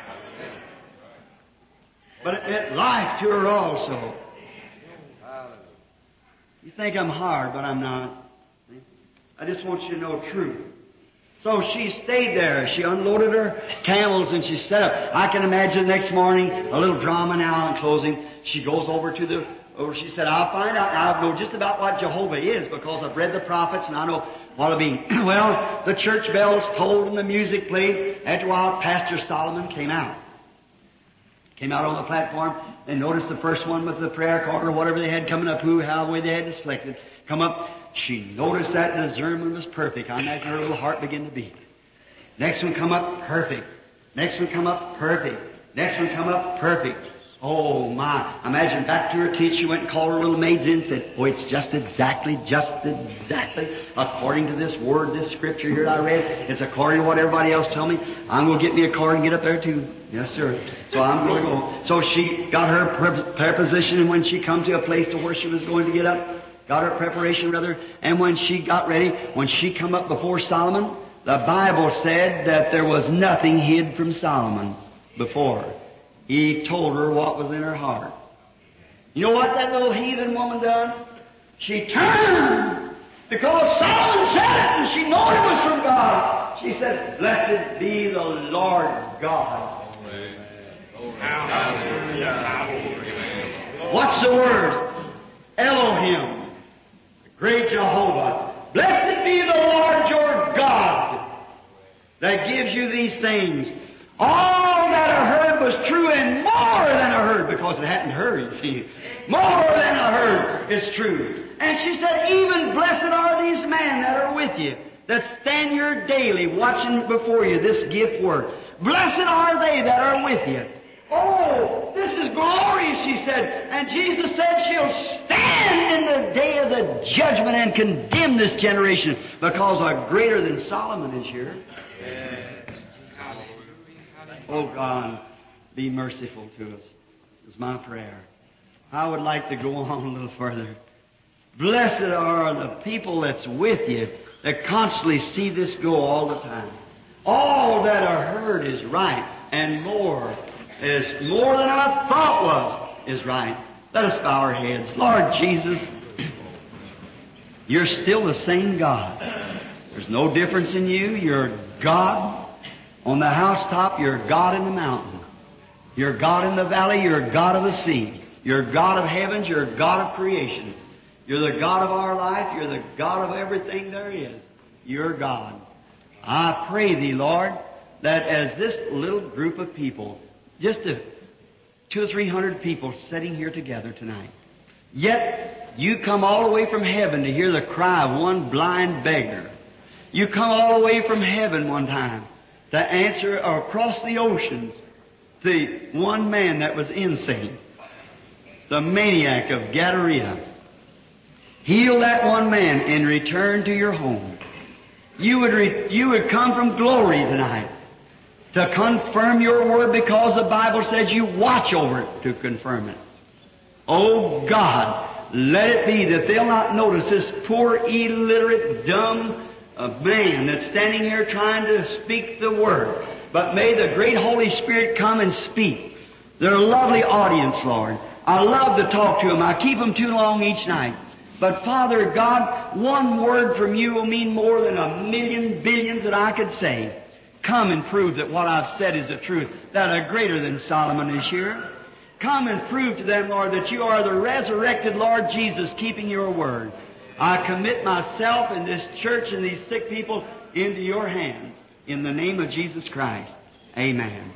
But it meant life to her also. You think I'm hard, but I'm not. I just want you to know truth. So she stayed there. She unloaded her camels and she set up. I can imagine next morning, a little drama now in closing. She goes over to the, or she said, I'll find out. I know just about what Jehovah is because I've read the prophets and I know what it'll be. Well, the church bells tolled and the music played. After a while, Pastor Solomon came out. Came out on the platform. They noticed the first one with the prayer card or whatever they had coming up, who, how, way they had to select it, come up. She noticed that discernment was perfect. I imagine her little heart began to beat. Next one come up, perfect. Next one come up, perfect. Next one come up, perfect. Oh, my. Imagine back to her teacher, she went and called her little maids in and said, oh, it's just exactly, just exactly, according to this word, this scripture here I read. It's according to what everybody else told me. I'm going to get me a card and get up there too. Yes, sir. So I'm going to go. So she got her pre- preposition, and when she come to a place to where she was going to get up, got her preparation rather, and when she got ready, when she come up before Solomon, the Bible said that there was nothing hid from Solomon before. He told her what was in her heart. You know what that little heathen woman done? She turned because Solomon said it and she knew it was from God. She said, blessed be the Lord God. What's the word? Elohim, the great Jehovah. Blessed be the Lord your God that gives you these things. All that I heard was true and more than I heard, because it hadn't heard, you see. More than I heard is true. And she said, even blessed are these men that are with you, that stand here daily watching before you this gift work. Blessed are they that are with you. Oh, this is glorious, she said. And Jesus said she'll stand in the day of the judgment and condemn this generation, because a greater than Solomon is here. Oh, God, be merciful to us, is my prayer. I would like to go on a little further. Blessed are the people that's with you, that constantly see this go all the time. All that are heard is right, and more is more than I thought was is right. Let us bow our heads. Lord Jesus, you're still the same God. There's no difference in you. You're God on the housetop. You're God in the mountain. You're God in the valley. You're God of the sea. You're God of heavens. You're God of creation. You're the God of our life. You're the God of everything there is. You're God. I pray Thee, Lord, that as this little group of people, just a two or three hundred people sitting here together tonight, yet you come all the way from heaven to hear the cry of one blind beggar. You come all the way from heaven one time to answer across the oceans the one man that was insane, the maniac of Gadarena. Heal that one man and return to your home. You would re- you would come from glory tonight to confirm your word, because the Bible says you watch over it to confirm it. Oh God, let it be that they'll not notice this poor, illiterate, dumb uh, man that's standing here trying to speak the word. But may the great Holy Spirit come and speak. They're a lovely audience, Lord. I love to talk to them. I keep them too long each night. But Father God, one word from you will mean more than a million billions that I could say. Come and prove that what I've said is the truth, that a greater than Solomon is here. Come and prove to them, Lord, that you are the resurrected Lord Jesus, keeping your word. I commit myself and this church and these sick people into your hands. In the name of Jesus Christ. Amen.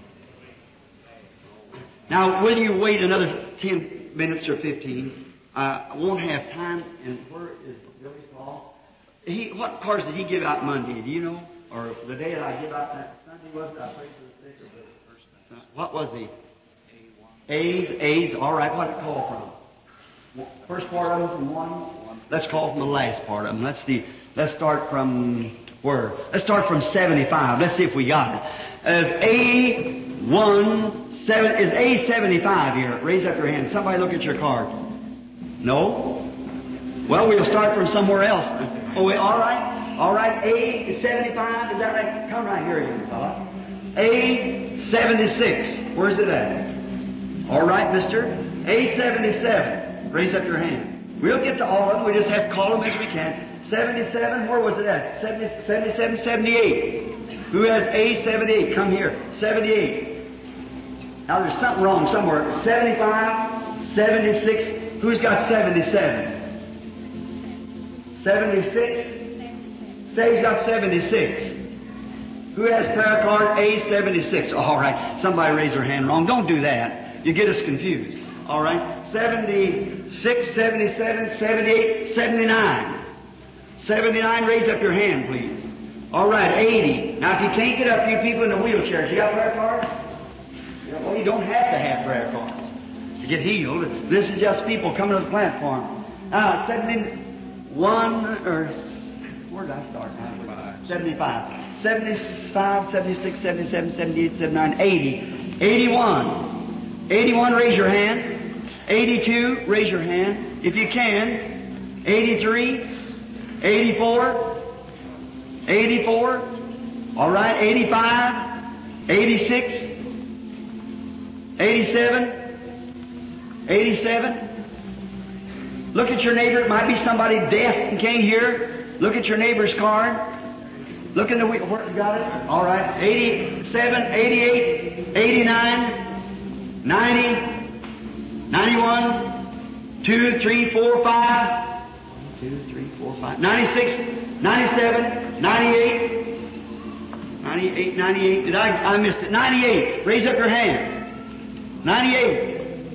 Now, will you wait another ten minutes or fifteen? Uh, I won't have time. And where is Billy Paul? He, what cards did he give out Monday? Do you know? Or the day that I give out that Sunday, was it? I prayed for the sick or the first. What was he? A's, A's. All right. What did it call from? First part of them from one. Let's call from the last part of them. Let's see. Let's start from where? Let's start from seventy-five. Let's see if we got it. As A one seven is A seventy-five here. Raise up your hand. Somebody look at your card. No? Well, we'll start from somewhere else. Oh, wait, all right. All right. A seventy-five. Is that right? Come right here, young fella. A seventy-six. Where's it at? All right, mister. A seventy-seven. Raise up your hand. We'll get to all of them. We just have to call them as we can. seventy-seven. Where was it at? seventy, seventy-seven, seventy-eight. Who has A seventy-eight? Come here. seventy-eight. Now, there's something wrong somewhere. seventy-five, seventy-six. Who's got seventy-seven? seventy-six? Say's got seventy-six. Who has prayer card A seventy-six? All right. Somebody raise their hand wrong. Don't do that. You get us confused. All right? seventy-six, seventy-seven, seventy-eight, seventy-nine. seventy-nine, raise up your hand, please. All right, eighty. Now, if you can't get up, you people in the wheelchairs, you got prayer cards? Well, you don't have to have prayer cards to get healed. This is just people coming to the platform. Now, seventy-one, or where did I start? seventy-five. seventy-five, seventy-six, seventy-seven, seventy-eight, seventy-nine, eighty. eighty-one. eighty-one, raise your hand. eighty-two, raise your hand. If you can. eighty-three. eighty-four. eighty-four. All right. eighty-five. eighty-six. eighty-seven. eighty-seven. Look at your neighbor. It might be somebody deaf and can't hear. Look at your neighbor's card. Look in the wheel. Where you got it? All right. eighty-seven, eighty-eight, eighty-nine, ninety, ninety-one, two, three, four, five. one, two, three, four, five. ninety-six, ninety-seven, ninety-eight. ninety-eight, ninety-eight. Did I? I missed it. ninety-eight. Raise up your hand. ninety-eight.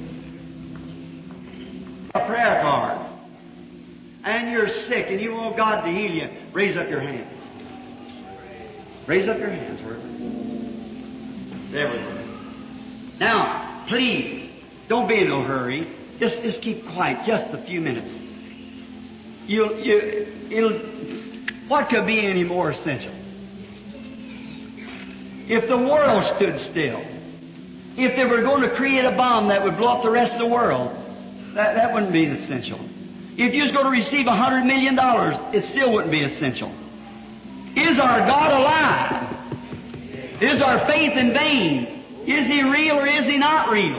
A prayer card. And you're sick and you want God to heal you. Raise up your hand. Raise up your hands. There we go. Now, please, don't be in no hurry. Just, just keep quiet just a few minutes. You'll, you, it'll, what could be any more essential? If the world stood still, if they were going to create a bomb that would blow up the rest of the world, that, that wouldn't be essential. If you was going to receive a hundred million dollars, it still wouldn't be essential. Is our God alive? Is our faith in vain? Is He real or is He not real?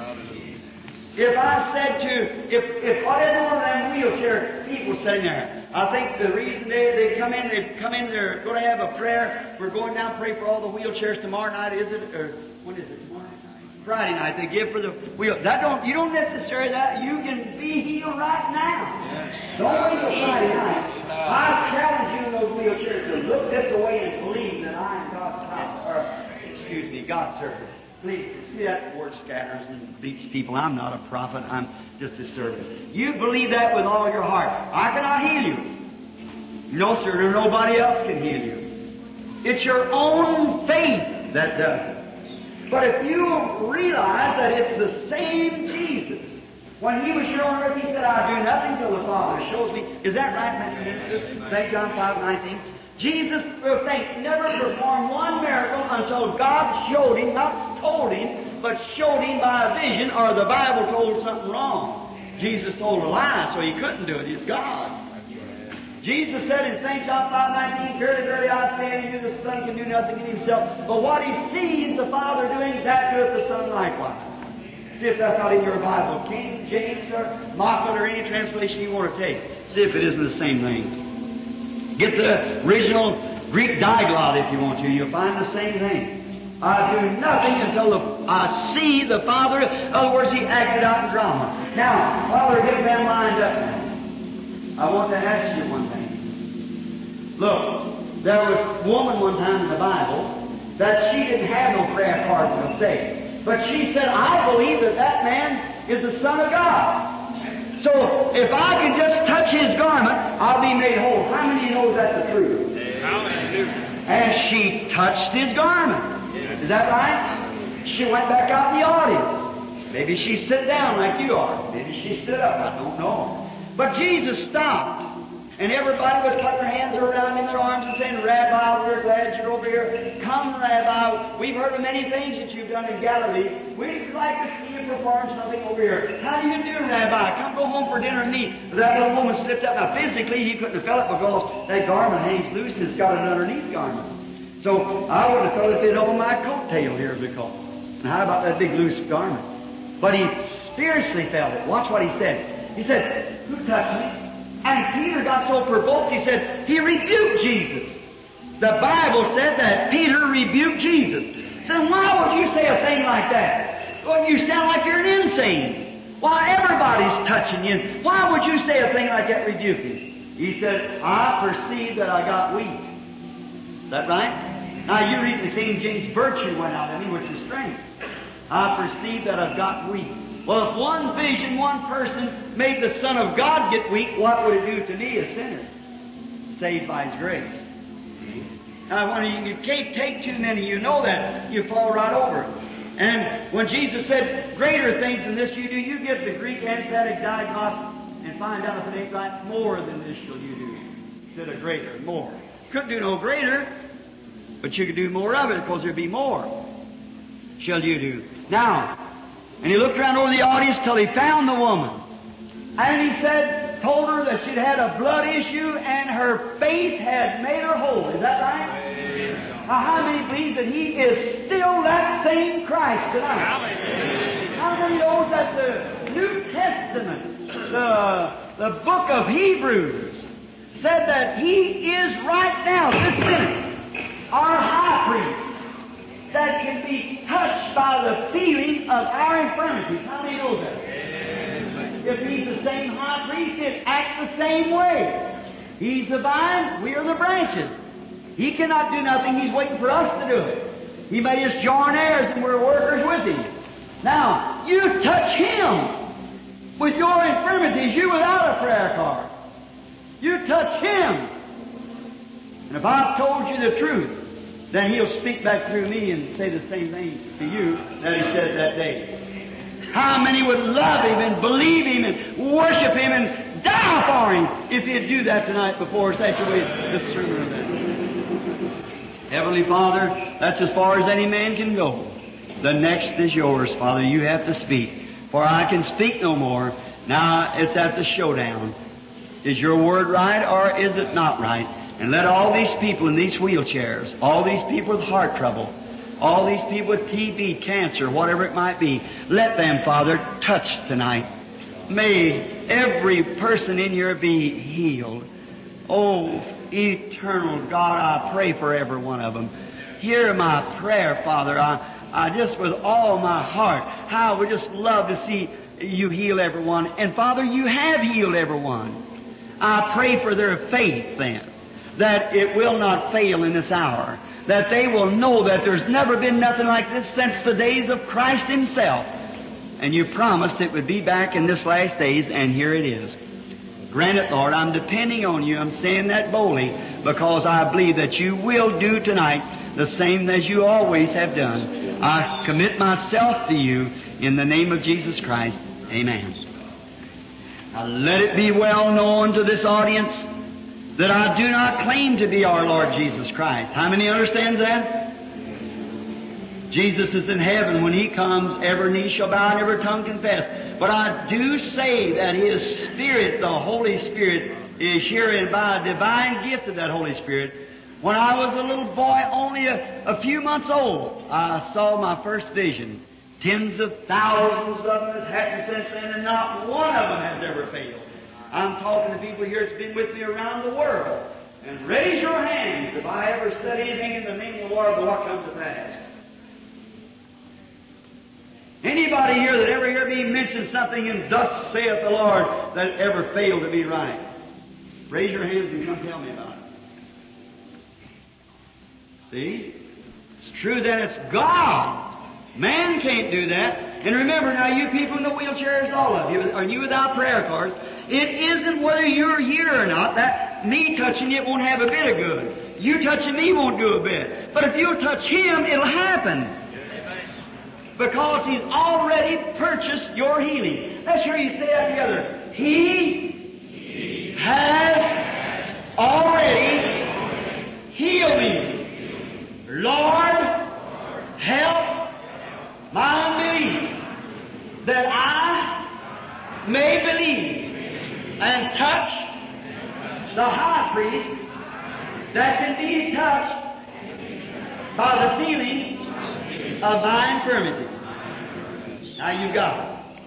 If I said to, if, if every one of them wheelchair people sitting there, I think the reason they, they come in, they come in, they're going to have a prayer. We're going down to pray for all the wheelchairs tomorrow night, is it? Or when is it? Tomorrow night? Friday night. They give for the wheel. That don't, you don't necessarily that. You can be healed right now. Yes. Don't wait till Friday night. I challenge you in those wheelchairs to look this way and believe that I am God's prophet, or, excuse me, God's servant. Please, see that word scatters and beats people. I'm not a prophet. I'm just a servant. You believe that with all your heart. I cannot heal you. No, sir, or nobody else can heal you. It's your own faith that does it. But if you realize that it's the same Jesus, when He was here on earth, He said, I do nothing till the Father shows me. Is that right, Matthew? Saint John five nineteen. Jesus, think, never performed one miracle until God showed Him, not told Him, but showed Him by a vision, or the Bible told something wrong. Jesus told a lie, so He couldn't do it. He's God. Jesus said in Saint John five nineteen, Verily, verily, I say unto you, the Son can do nothing in Himself, but what He sees the Father doing, that doeth the Son likewise. See if that's not in your Bible, King James or Moffat or any translation you want to take. See if it isn't the same thing. Get the original Greek diglot if you want to. You'll find the same thing. I do nothing until the, I see the Father. In other words, He acted out in drama. Now, while we're getting them lined up now, I want to ask you one thing. Look, there was a woman one time in the Bible that she didn't have no prayer card to say. But she said, I believe that that man is the Son of God. So if I can just touch His garment, I'll be made whole. How many know that's the truth? And she touched His garment. Is that right? She went back out in the audience. Maybe she sat down like you are. Maybe she stood up. I don't know. But Jesus stopped. And everybody was putting their hands around in their arms and saying, Rabbi, we're glad you're over here. Come, Rabbi. We've heard of many things that you've done in Galilee. We'd like to see you perform something over here. How do you do, Rabbi? Come go home for dinner and eat. That little woman slipped up. Now, physically, he couldn't have felt it because that garment hangs loose and it's got an underneath garment. So I would have felt it fit on my coattail here because. And how about that big loose garment? But he spiritually felt it. Watch what he said. He said, who touched me? And Peter got so provoked, he said, he rebuked Jesus. The Bible said that Peter rebuked Jesus. So why would you say a thing like that? Well, you sound like you're an insane. Why, everybody's touching you. Why would you say a thing like that, rebuking? He said, I perceived that I got weak. Is that right? Now, you read the King James, virtue went out of me, which is strength. I perceive that I've got weak. Well, if one vision, one person made the Son of God get weak, what would it do to me, a sinner, saved by His grace? Now, when you, you can't take too many, you know that, you fall right over. And when Jesus said, greater things than this you do, you give the Greek emphatic diaglot and find out if it ain't right, more than this shall you do. Instead of greater, more. Couldn't do no greater, but you could do more of it, because there'd be more. Shall you do. Now, and he looked around over the audience till he found the woman. And he said, told her that she'd had a blood issue and her faith had made her whole. Is that right? Amen. Now, how many believe that He is still that same Christ tonight? Amen. How many knows that the New Testament, the, the book of Hebrews, said that He is right now, this minute, our high priest, that can be touched by the feeling of our infirmities. How many know that? If He's the same high priest, it acts the same way. He's the vine, we are the branches. He cannot do nothing, He's waiting for us to do it. He made us joint heirs and we're workers with Him. Now, you touch Him with your infirmities, you without a prayer card. You touch Him. And if I've told you the truth, then He'll speak back through me and say the same thing to you that He said that day. How many would love Him and believe Him and worship Him and die for Him if He'd do that tonight before such a way this sermon of that? Heavenly Father, that's as far as any man can go. The next is yours, Father. You have to speak, for I can speak no more. Now it's at the showdown. Is your word right or is it not right? And let all these people in these wheelchairs, all these people with heart trouble, all these people with T B, cancer, whatever it might be, let them, Father, touch tonight. May every person in here be healed. Oh, eternal God, I pray for every one of them. Hear my prayer, Father. I, I just, with all my heart, how I would just love to see You heal everyone. And Father, You have healed everyone. I pray for their faith then, that it will not fail in this hour, that they will know that there's never been nothing like this since the days of Christ Himself. And You promised it would be back in this last days, and here it is. Grant it, Lord. I'm depending on You. I'm saying that boldly because I believe that You will do tonight the same as You always have done. I commit myself to You in the name of Jesus Christ. Amen. Now let it be well known to this audience that I do not claim to be our Lord Jesus Christ. How many understands that? Jesus is in heaven. When He comes, every knee shall bow and every tongue confess. But I do say that His Spirit, the Holy Spirit, is here, and by a divine gift of that Holy Spirit. When I was a little boy, only a, a few months old, I saw my first vision. Tens of thousands of them has happened since then, and not one of them has ever failed. I'm talking to people here that's been with me around the world. And raise your hands if I ever said anything in the name of the Lord, but what comes to pass. Anybody here that ever heard me mention something in thus saith the Lord that ever failed to be right? Raise your hands and come tell me about it. See? It's true that it's God. Man can't do that. And remember now, you people in the wheelchairs, all of you, are you without prayer cards? It isn't whether you're here or not. That me touching you won't have a bit of good. You touching me won't do a bit. But if you touch Him, it'll happen. Because He's already purchased your healing. Let's hear you say that together. He, he has already healed me. Lord, help my unbelief, that I may believe and touch the high priest that can be touched by the feeling of my infirmities. Now you've got it.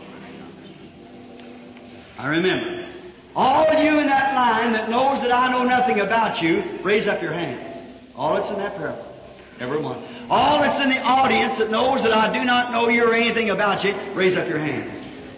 I remember. All of you in that line that knows that I know nothing about you, raise up your hands. All that's in that prayer. Everyone. All that's in the audience that knows that I do not know you or anything about you, raise up your hands.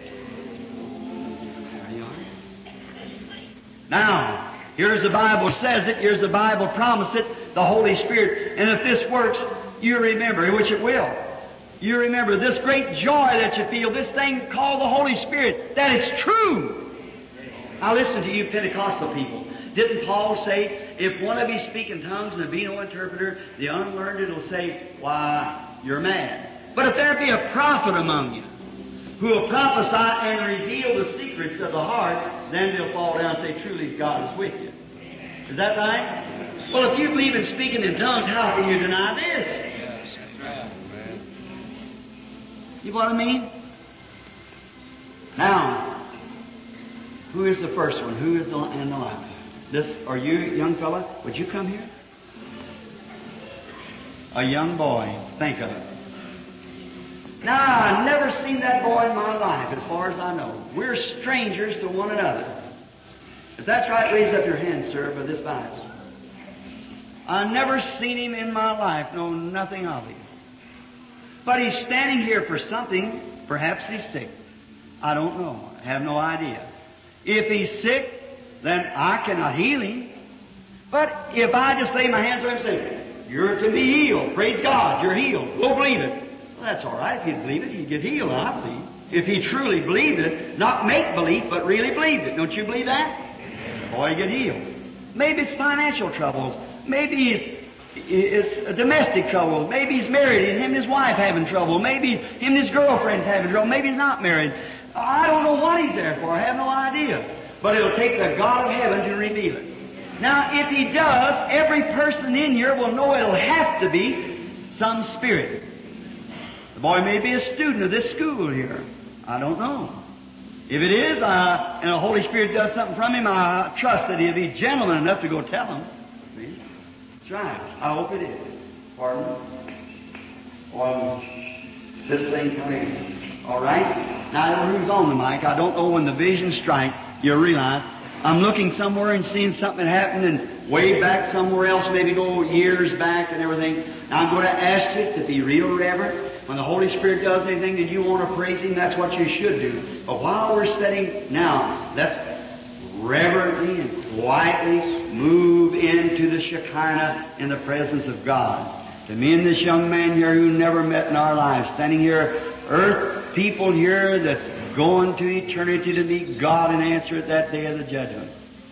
There you are. Now, here's the Bible says it, here's the Bible promised it, the Holy Spirit. And if this works, you remember, which it will. You remember this great joy that you feel, this thing called the Holy Spirit, that it's true. Now listen to you Pentecostal people. Didn't Paul say, if one of you speak in tongues and there be no interpreter, the unlearned will say, why, you're mad. But if there be a prophet among you, who will prophesy and reveal the secrets of the heart, then they'll fall down and say, truly God is with you. Is that right? Well, if you believe in speaking in tongues, how can you deny this? You know what I mean? Now, who is the first one? Who is the in the line? This, are you, young fella? Would you come here? A young boy. Think of it. Now, I've never seen that boy in my life, as far as I know. We're strangers to one another. If that's right, raise up your hand, sir, by this Bible. I've never seen him in my life, know nothing of him. But he's standing here for something. Perhaps he's sick. I don't know. I have no idea. If he's sick, then I cannot heal him. But if I just lay my hands on him and say, you're to be healed. Praise God, you're healed. Go believe it. Well, that's all right. If he'd believe it, he'd get healed, I believe. If he truly believed it, not make believe, but really believed it. Don't you believe that? The boy get healed. Maybe it's financial troubles. Maybe it's, it's domestic troubles. Maybe he's married and him and his wife having trouble. Maybe him and his girlfriend's having trouble. Maybe he's not married. I don't know what he's there for. I have no idea. But it'll take the God of heaven to reveal it. Now, if he does, every person in here will know it'll have to be some spirit. The boy may be a student of this school here. I don't know. If it is, uh, and the Holy Spirit does something from him, I trust that he'll be gentleman enough to go tell him. See? That's right. I hope it is. Pardon? Well, this thing coming. All right? Now, I don't know who's on the mic. I don't know when the vision strikes, you realize I'm looking somewhere and seeing something happen and way back somewhere else, maybe go years back and everything. Now, I'm going to ask you to be real reverent. When the Holy Spirit does anything and you want to praise Him, that's what you should do. But while we're sitting now, let's reverently and quietly move into the Shekinah in the presence of God. To me and this young man here who never met in our lives, standing here, earth people here that's going to eternity to meet God and answer at that day of the judgment.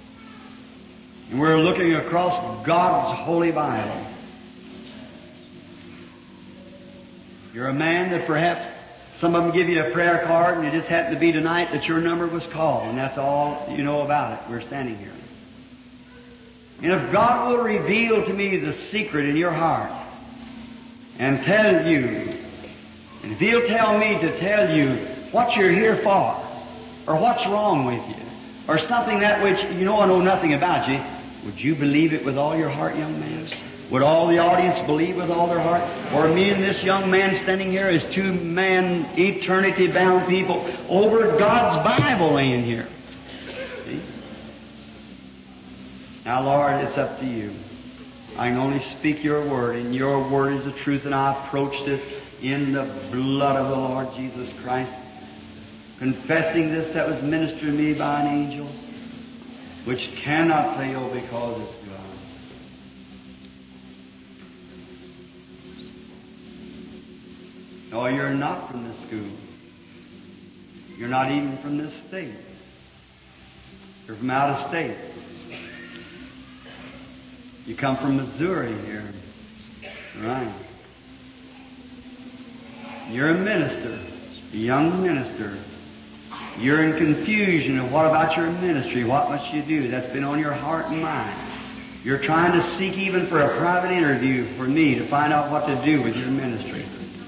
And we're looking across God's holy Bible. You're a man that perhaps some of them give you a prayer card and it just happened to be tonight that your number was called, and that's all you know about it. We're standing here. And if God will reveal to me the secret in your heart and tell you, and if He'll tell me to tell you what you're here for, or what's wrong with you, or something that which, you know, I know nothing about you, would you believe it with all your heart, young man? Would all the audience believe with all their heart? Or me and this young man standing here as two man, eternity-bound people over God's Bible laying here. See? Now, Lord, it's up to you. I can only speak your word, and your word is the truth, and I approach this in the blood of the Lord Jesus Christ, confessing this that was ministered to me by an angel, which cannot fail because it's God. No, you're not from this school. You're not even from this state. You're from out of state. You come from Missouri here. Right. You're a minister, a young minister. You're in confusion of what about your ministry, what must you do? That's been on your heart and mind. You're trying to seek even for a private interview for me to find out what to do with your ministry.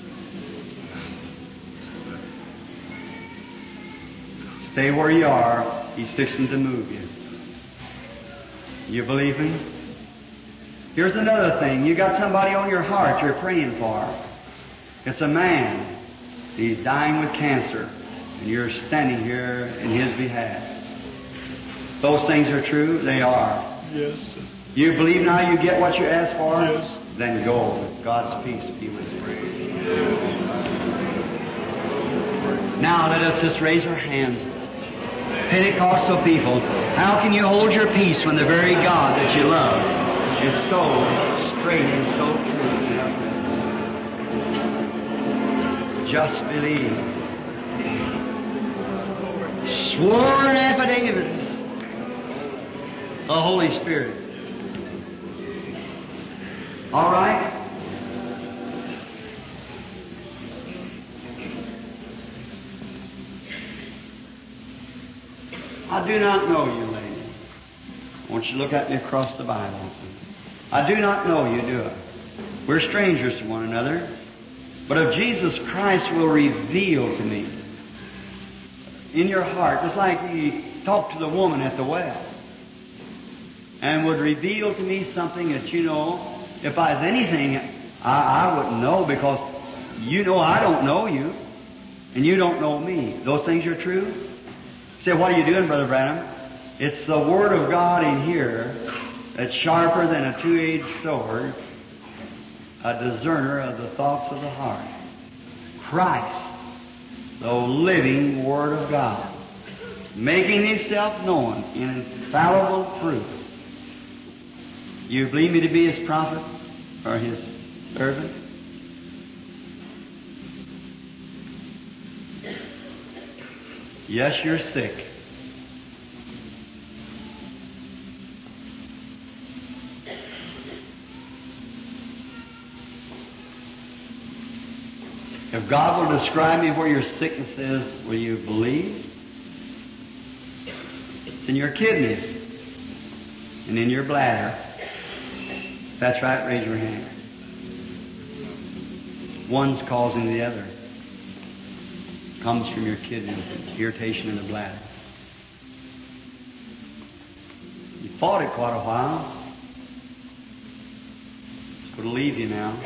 Stay where you are. He's fixing to move you. You believe Him? Here's another thing. You got somebody on your heart you're praying for. It's a man. He's dying with cancer, and you're standing here in his behalf. Those things are true? They are. Yes. You believe now you get what you ask for? Yes. Then go. God's peace be with you. Now let us just raise our hands. Pentecostal people, how can you hold your peace when the very God that you love is so straight and so true? just believe. Sworn affidavits. The Holy Spirit. All right? I do not know you, lady. I want you to look at me across the Bible. I do not know you, do I? We're strangers to one another. But if Jesus Christ will reveal to me in your heart, just like He talked to the woman at the well, and would reveal to me something that you know, if I was anything, I, I wouldn't know, because you know I don't know you, and you don't know me. Those things are true? You say, what are you doing, Brother Branham? It's the Word of God in here that's sharper than a two-edged sword, a discerner of the thoughts of the heart. Christ, the living Word of God, making Himself known in infallible truth. You believe me to be His prophet or His servant? Yes, you're sick. If God will describe me where your sickness is, will you believe? It's in your kidneys and in your bladder. If that's right, raise your hand. One's causing the other. It comes from your kidneys, irritation in the bladder. You fought it quite a while. It's going to leave you now.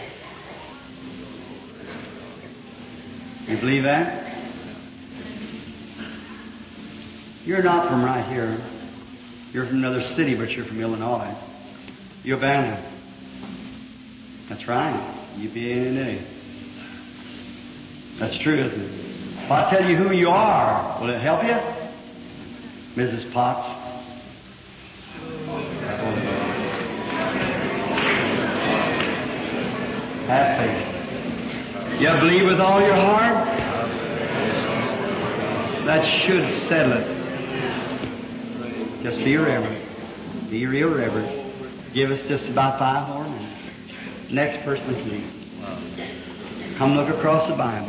You believe that? You're not from right here. You're from another city, but you're from Illinois. Urbana. That's right. U B A N A. That's true, isn't it? If I tell you who you are, will it help you? Missus Potts. Have faith. You believe with all your heart? That should settle it. Just be reverent. Be real reverent. Give us just about five more minutes. Next person, please. Come look across the Bible.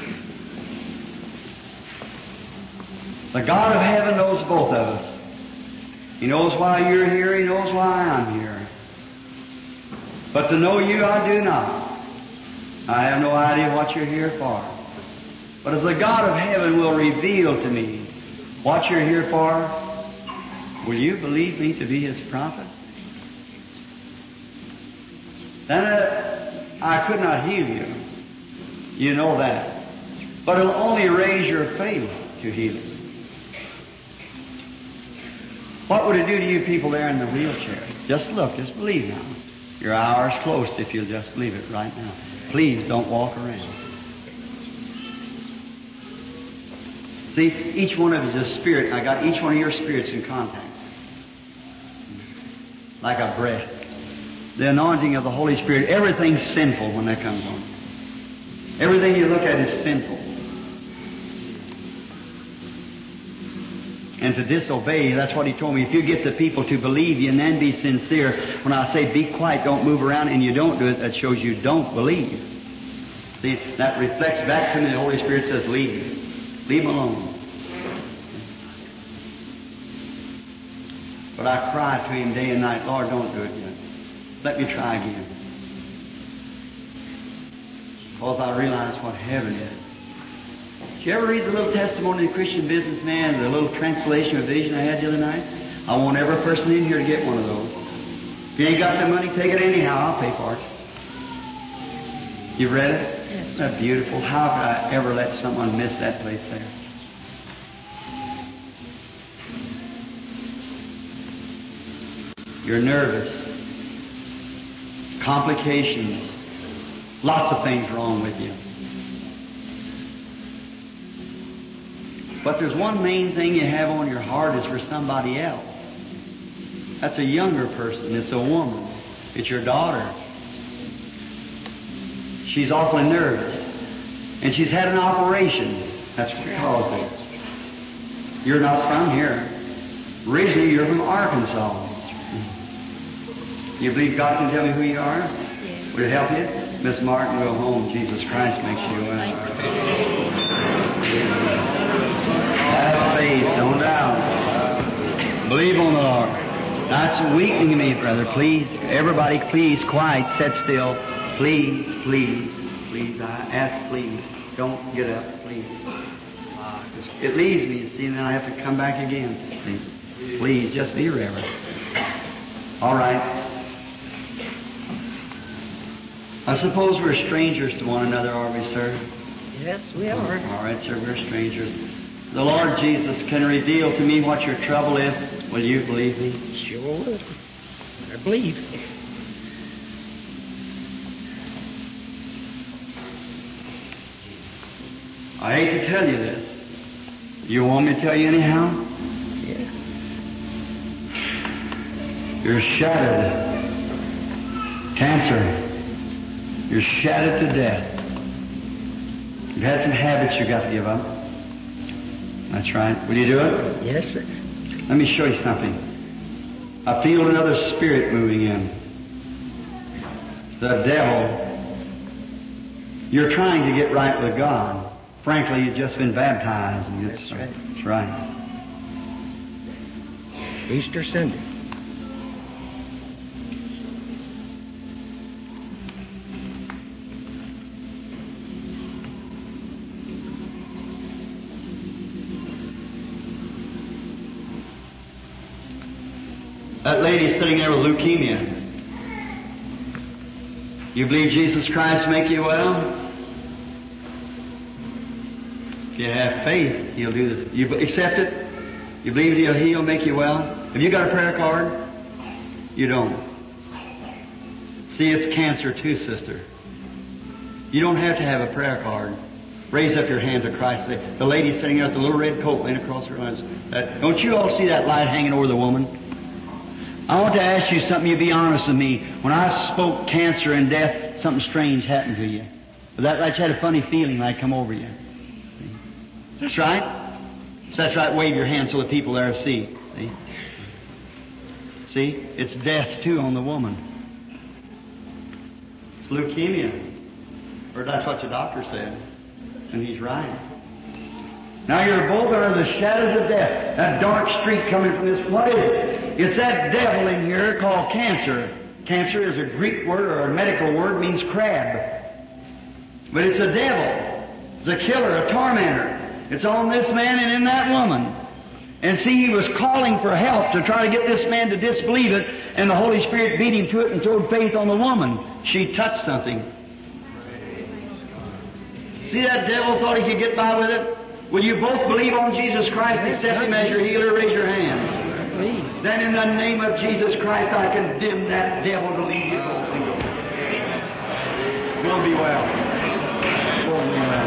The God of heaven knows both of us. He knows why you're here. He knows why I'm here. But to know you, I do not. I have no idea what you're here for. But if the God of heaven will reveal to me what you're here for, will you believe me to be His prophet? Then uh, I could not heal you. You know that. But it'll only raise your faith to healing. What would it do to you people there in the wheelchair? Just look, just believe now. Your hour's close if you'll just believe it right now. Please don't walk around. See, each one of you is a spirit. I got each one of your spirits in contact. Like a breath. The anointing of the Holy Spirit, everything's sinful when that comes on. Everything you look at is sinful. And to disobey, that's what He told me. If you get the people to believe you and then be sincere, when I say be quiet, don't move around, and you don't do it, that shows you don't believe. See, that reflects back to me. The Holy Spirit says, leave him. Leave him alone. But I cry to Him day and night, Lord, don't do it yet. Let me try again. Because I realize what heaven is. Did you ever read the little testimony of the Christian businessman, the little translation of vision I had the other night? I want every person in here to get one of those. If you ain't got the money, take it anyhow. I'll pay for it. You read it? Yes. Isn't that beautiful? How could I ever let someone miss that place there? You're nervous. Complications. Lots of things wrong with you. But there's one main thing you have on your heart is for somebody else. That's a younger person. It's a woman. It's your daughter. She's awfully nervous. And she's had an operation. That's what caused it. You're not from here. Originally, you're from Arkansas. You believe God can tell me who you are? Yes. Would it help you? Miss Martin, go home. Jesus Christ makes you well. Have faith, don't doubt. Believe on the Lord. That's weakening me, brother. Please, everybody, please, quiet, sit still. Please, please, please. I ask, please. Don't get up, please. Uh, it leaves me, you see, and then I have to come back again. Please, please just be reverent. All right. I suppose we're strangers to one another, are we, sir? Yes, we are. All right, sir, we're strangers. The Lord Jesus can reveal to me what your trouble is. Will you believe me? Sure. I believe. I hate to tell you this. You want me to tell you anyhow? Yeah. You're shattered. Cancer. You're shattered to death. You've had some habits you've got to give up. That's right. Will you do it? Yes, sir. Let me show you something. I feel another spirit moving in. The devil. You're trying to get right with God. Frankly, you've just been baptized. And That's it's, right. That's right. Easter Sunday. That lady sitting there with leukemia. You believe Jesus Christ make you well? If you have faith, He'll do this. You accept it? You believe He'll heal, make you well? Have you got a prayer card? You don't. See, it's cancer too, sister. You don't have to have a prayer card. Raise up your hand to Christ. Say, the lady sitting there with the little red coat laying across her eyes. That, don't you all see that light hanging over the woman? I want to ask you something. You be honest with me. When I spoke cancer and death, something strange happened to you. But that, that you had a funny feeling like come over you. That's right. So that's right. Wave your hand so the people there see. See? See? It's death too on the woman. It's leukemia. Or that's what the doctor said. And he's right. Now you're both under the shadows of death. That dark streak coming from this. What is it? It's that devil in here called cancer. Cancer is a Greek word or a medical word, means crab. But it's a devil. It's a killer, a tormentor. It's on this man and in that woman. And see, he was calling for help to try to get this man to disbelieve it, and the Holy Spirit beat him to it and throwed faith on the woman. She touched something. See, that devil thought he could get by with it? Will you both believe on Jesus Christ, accept Him as your healer? Raise your hand. Then in the name of Jesus Christ, I condemn that devil to leave you both and go. Will be well. Will be well.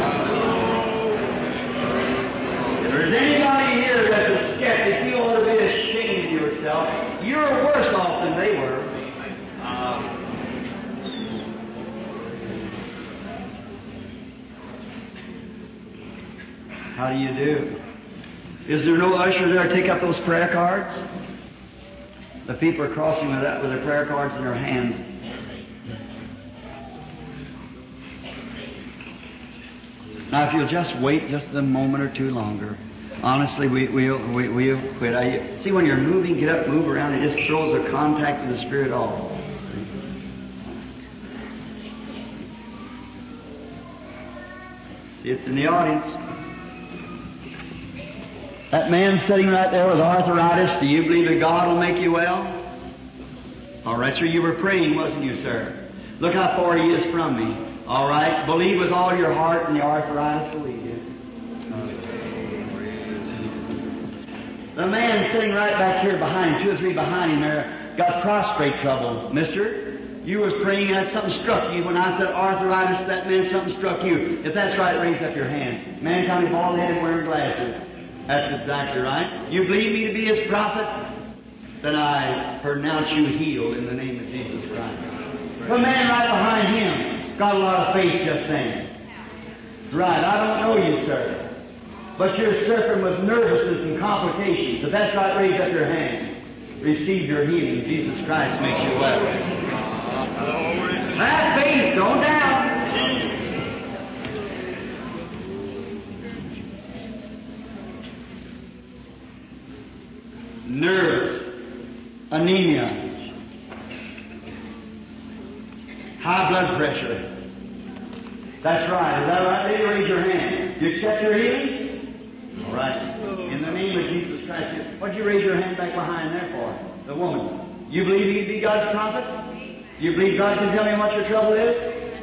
If there's anybody here that's a skeptic, you ought to be ashamed of yourself. You're worse off than they were. How do you do? Is there no usher there to take up those prayer cards? The people are crossing with that with their prayer cards in their hands. Now, if you'll just wait just a moment or two longer, honestly, we, we'll, we, we'll quit. I, see, when you're moving, get up, move around, it just throws the contact of the Spirit off. See, it's in the audience. That man sitting right there with arthritis, do you believe that God will make you well? All right, sir, you were praying, wasn't you, sir? Look how far he is from me. All right, believe with all your heart and the arthritis will leave you. The man sitting right back here behind, two or three behind him there, got prostrate trouble. Mister, you was praying that something struck you. When I said arthritis, that meant something struck you. If that's right, raise up your hand. Man kind of bald-headed wearing glasses. That's exactly right. You believe me to be His prophet? Then I pronounce you healed in the name of Jesus Christ. The man right behind him got a lot of faith just then. Right, I don't know you, sir. But you're suffering with nervousness and complications. If that's right, raise up your hand. Receive your healing. Jesus Christ makes you well. Have faith, don't doubt. Nerves, anemia, high blood pressure. That's right. Is that right? Lady, raise your hand. You accept your healing? All right. In the name of Jesus Christ. What'd you raise your hand back behind there for? The woman. You believe he'd be God's prophet? You believe God can tell me what your trouble is?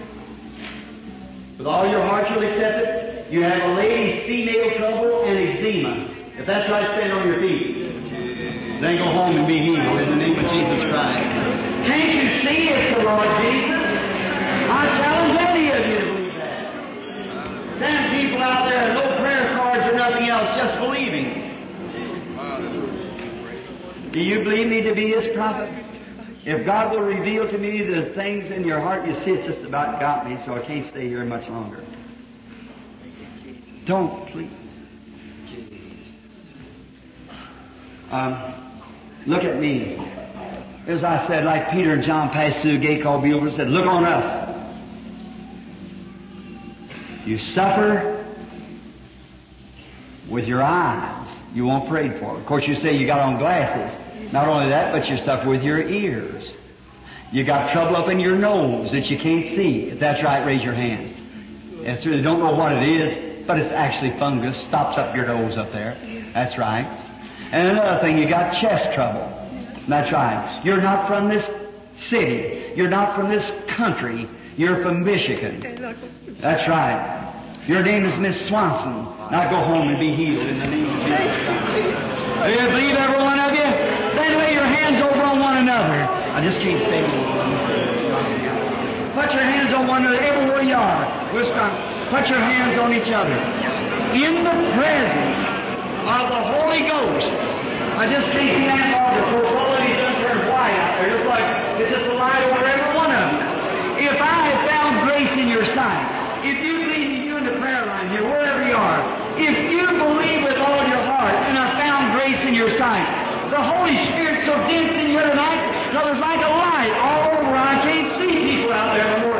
With all your heart you'll accept it? You have a lady's female trouble and eczema. If that's right, stand on your feet. Then go home and be healed in the name of Jesus Christ. Can't you see it's the Lord Jesus? I challenge any of you to believe that. Send people out there, no prayer cards or nothing else, just believing. Do you believe me to be His prophet? If God will reveal to me the things in your heart, you see, it's just about got me, so I can't stay here much longer. Don't, please. Um, look at me. As I said, like Peter and John passed through the gate called Beautiful, and said, look on us. You suffer with your eyes. You won't pray for it. Of course, you say you got on glasses. Not only that, but you suffer with your ears. You got trouble up in your nose that you can't see. If that's right, raise your hands. Yes, sir. They don't know what it is, but it's actually fungus. Stops up your nose up there. That's right. And another thing, you got chest trouble. That's right. You're not from this city. You're not from this country. You're from Michigan. That's right. Your name is Miss Swanson. Now go home and be healed in the name of Jesus Christ. Do you believe, every one of you? Then lay your hands over on one another. I just can't stay more. Put your hands on one another everywhere you are. We'll stop. Put your hands on each other. In the presence of the Holy Ghost. I just can't see that altar. Of course, all of you done turned white out there. It's like it's just a light over every one of you. If I have found grace in your sight, if you believe in you in the prayer line here, wherever you are, if you believe with all your heart and I found grace in your sight, the Holy Spirit's so dense in you tonight, so there's like a light all over. I can't see people out there.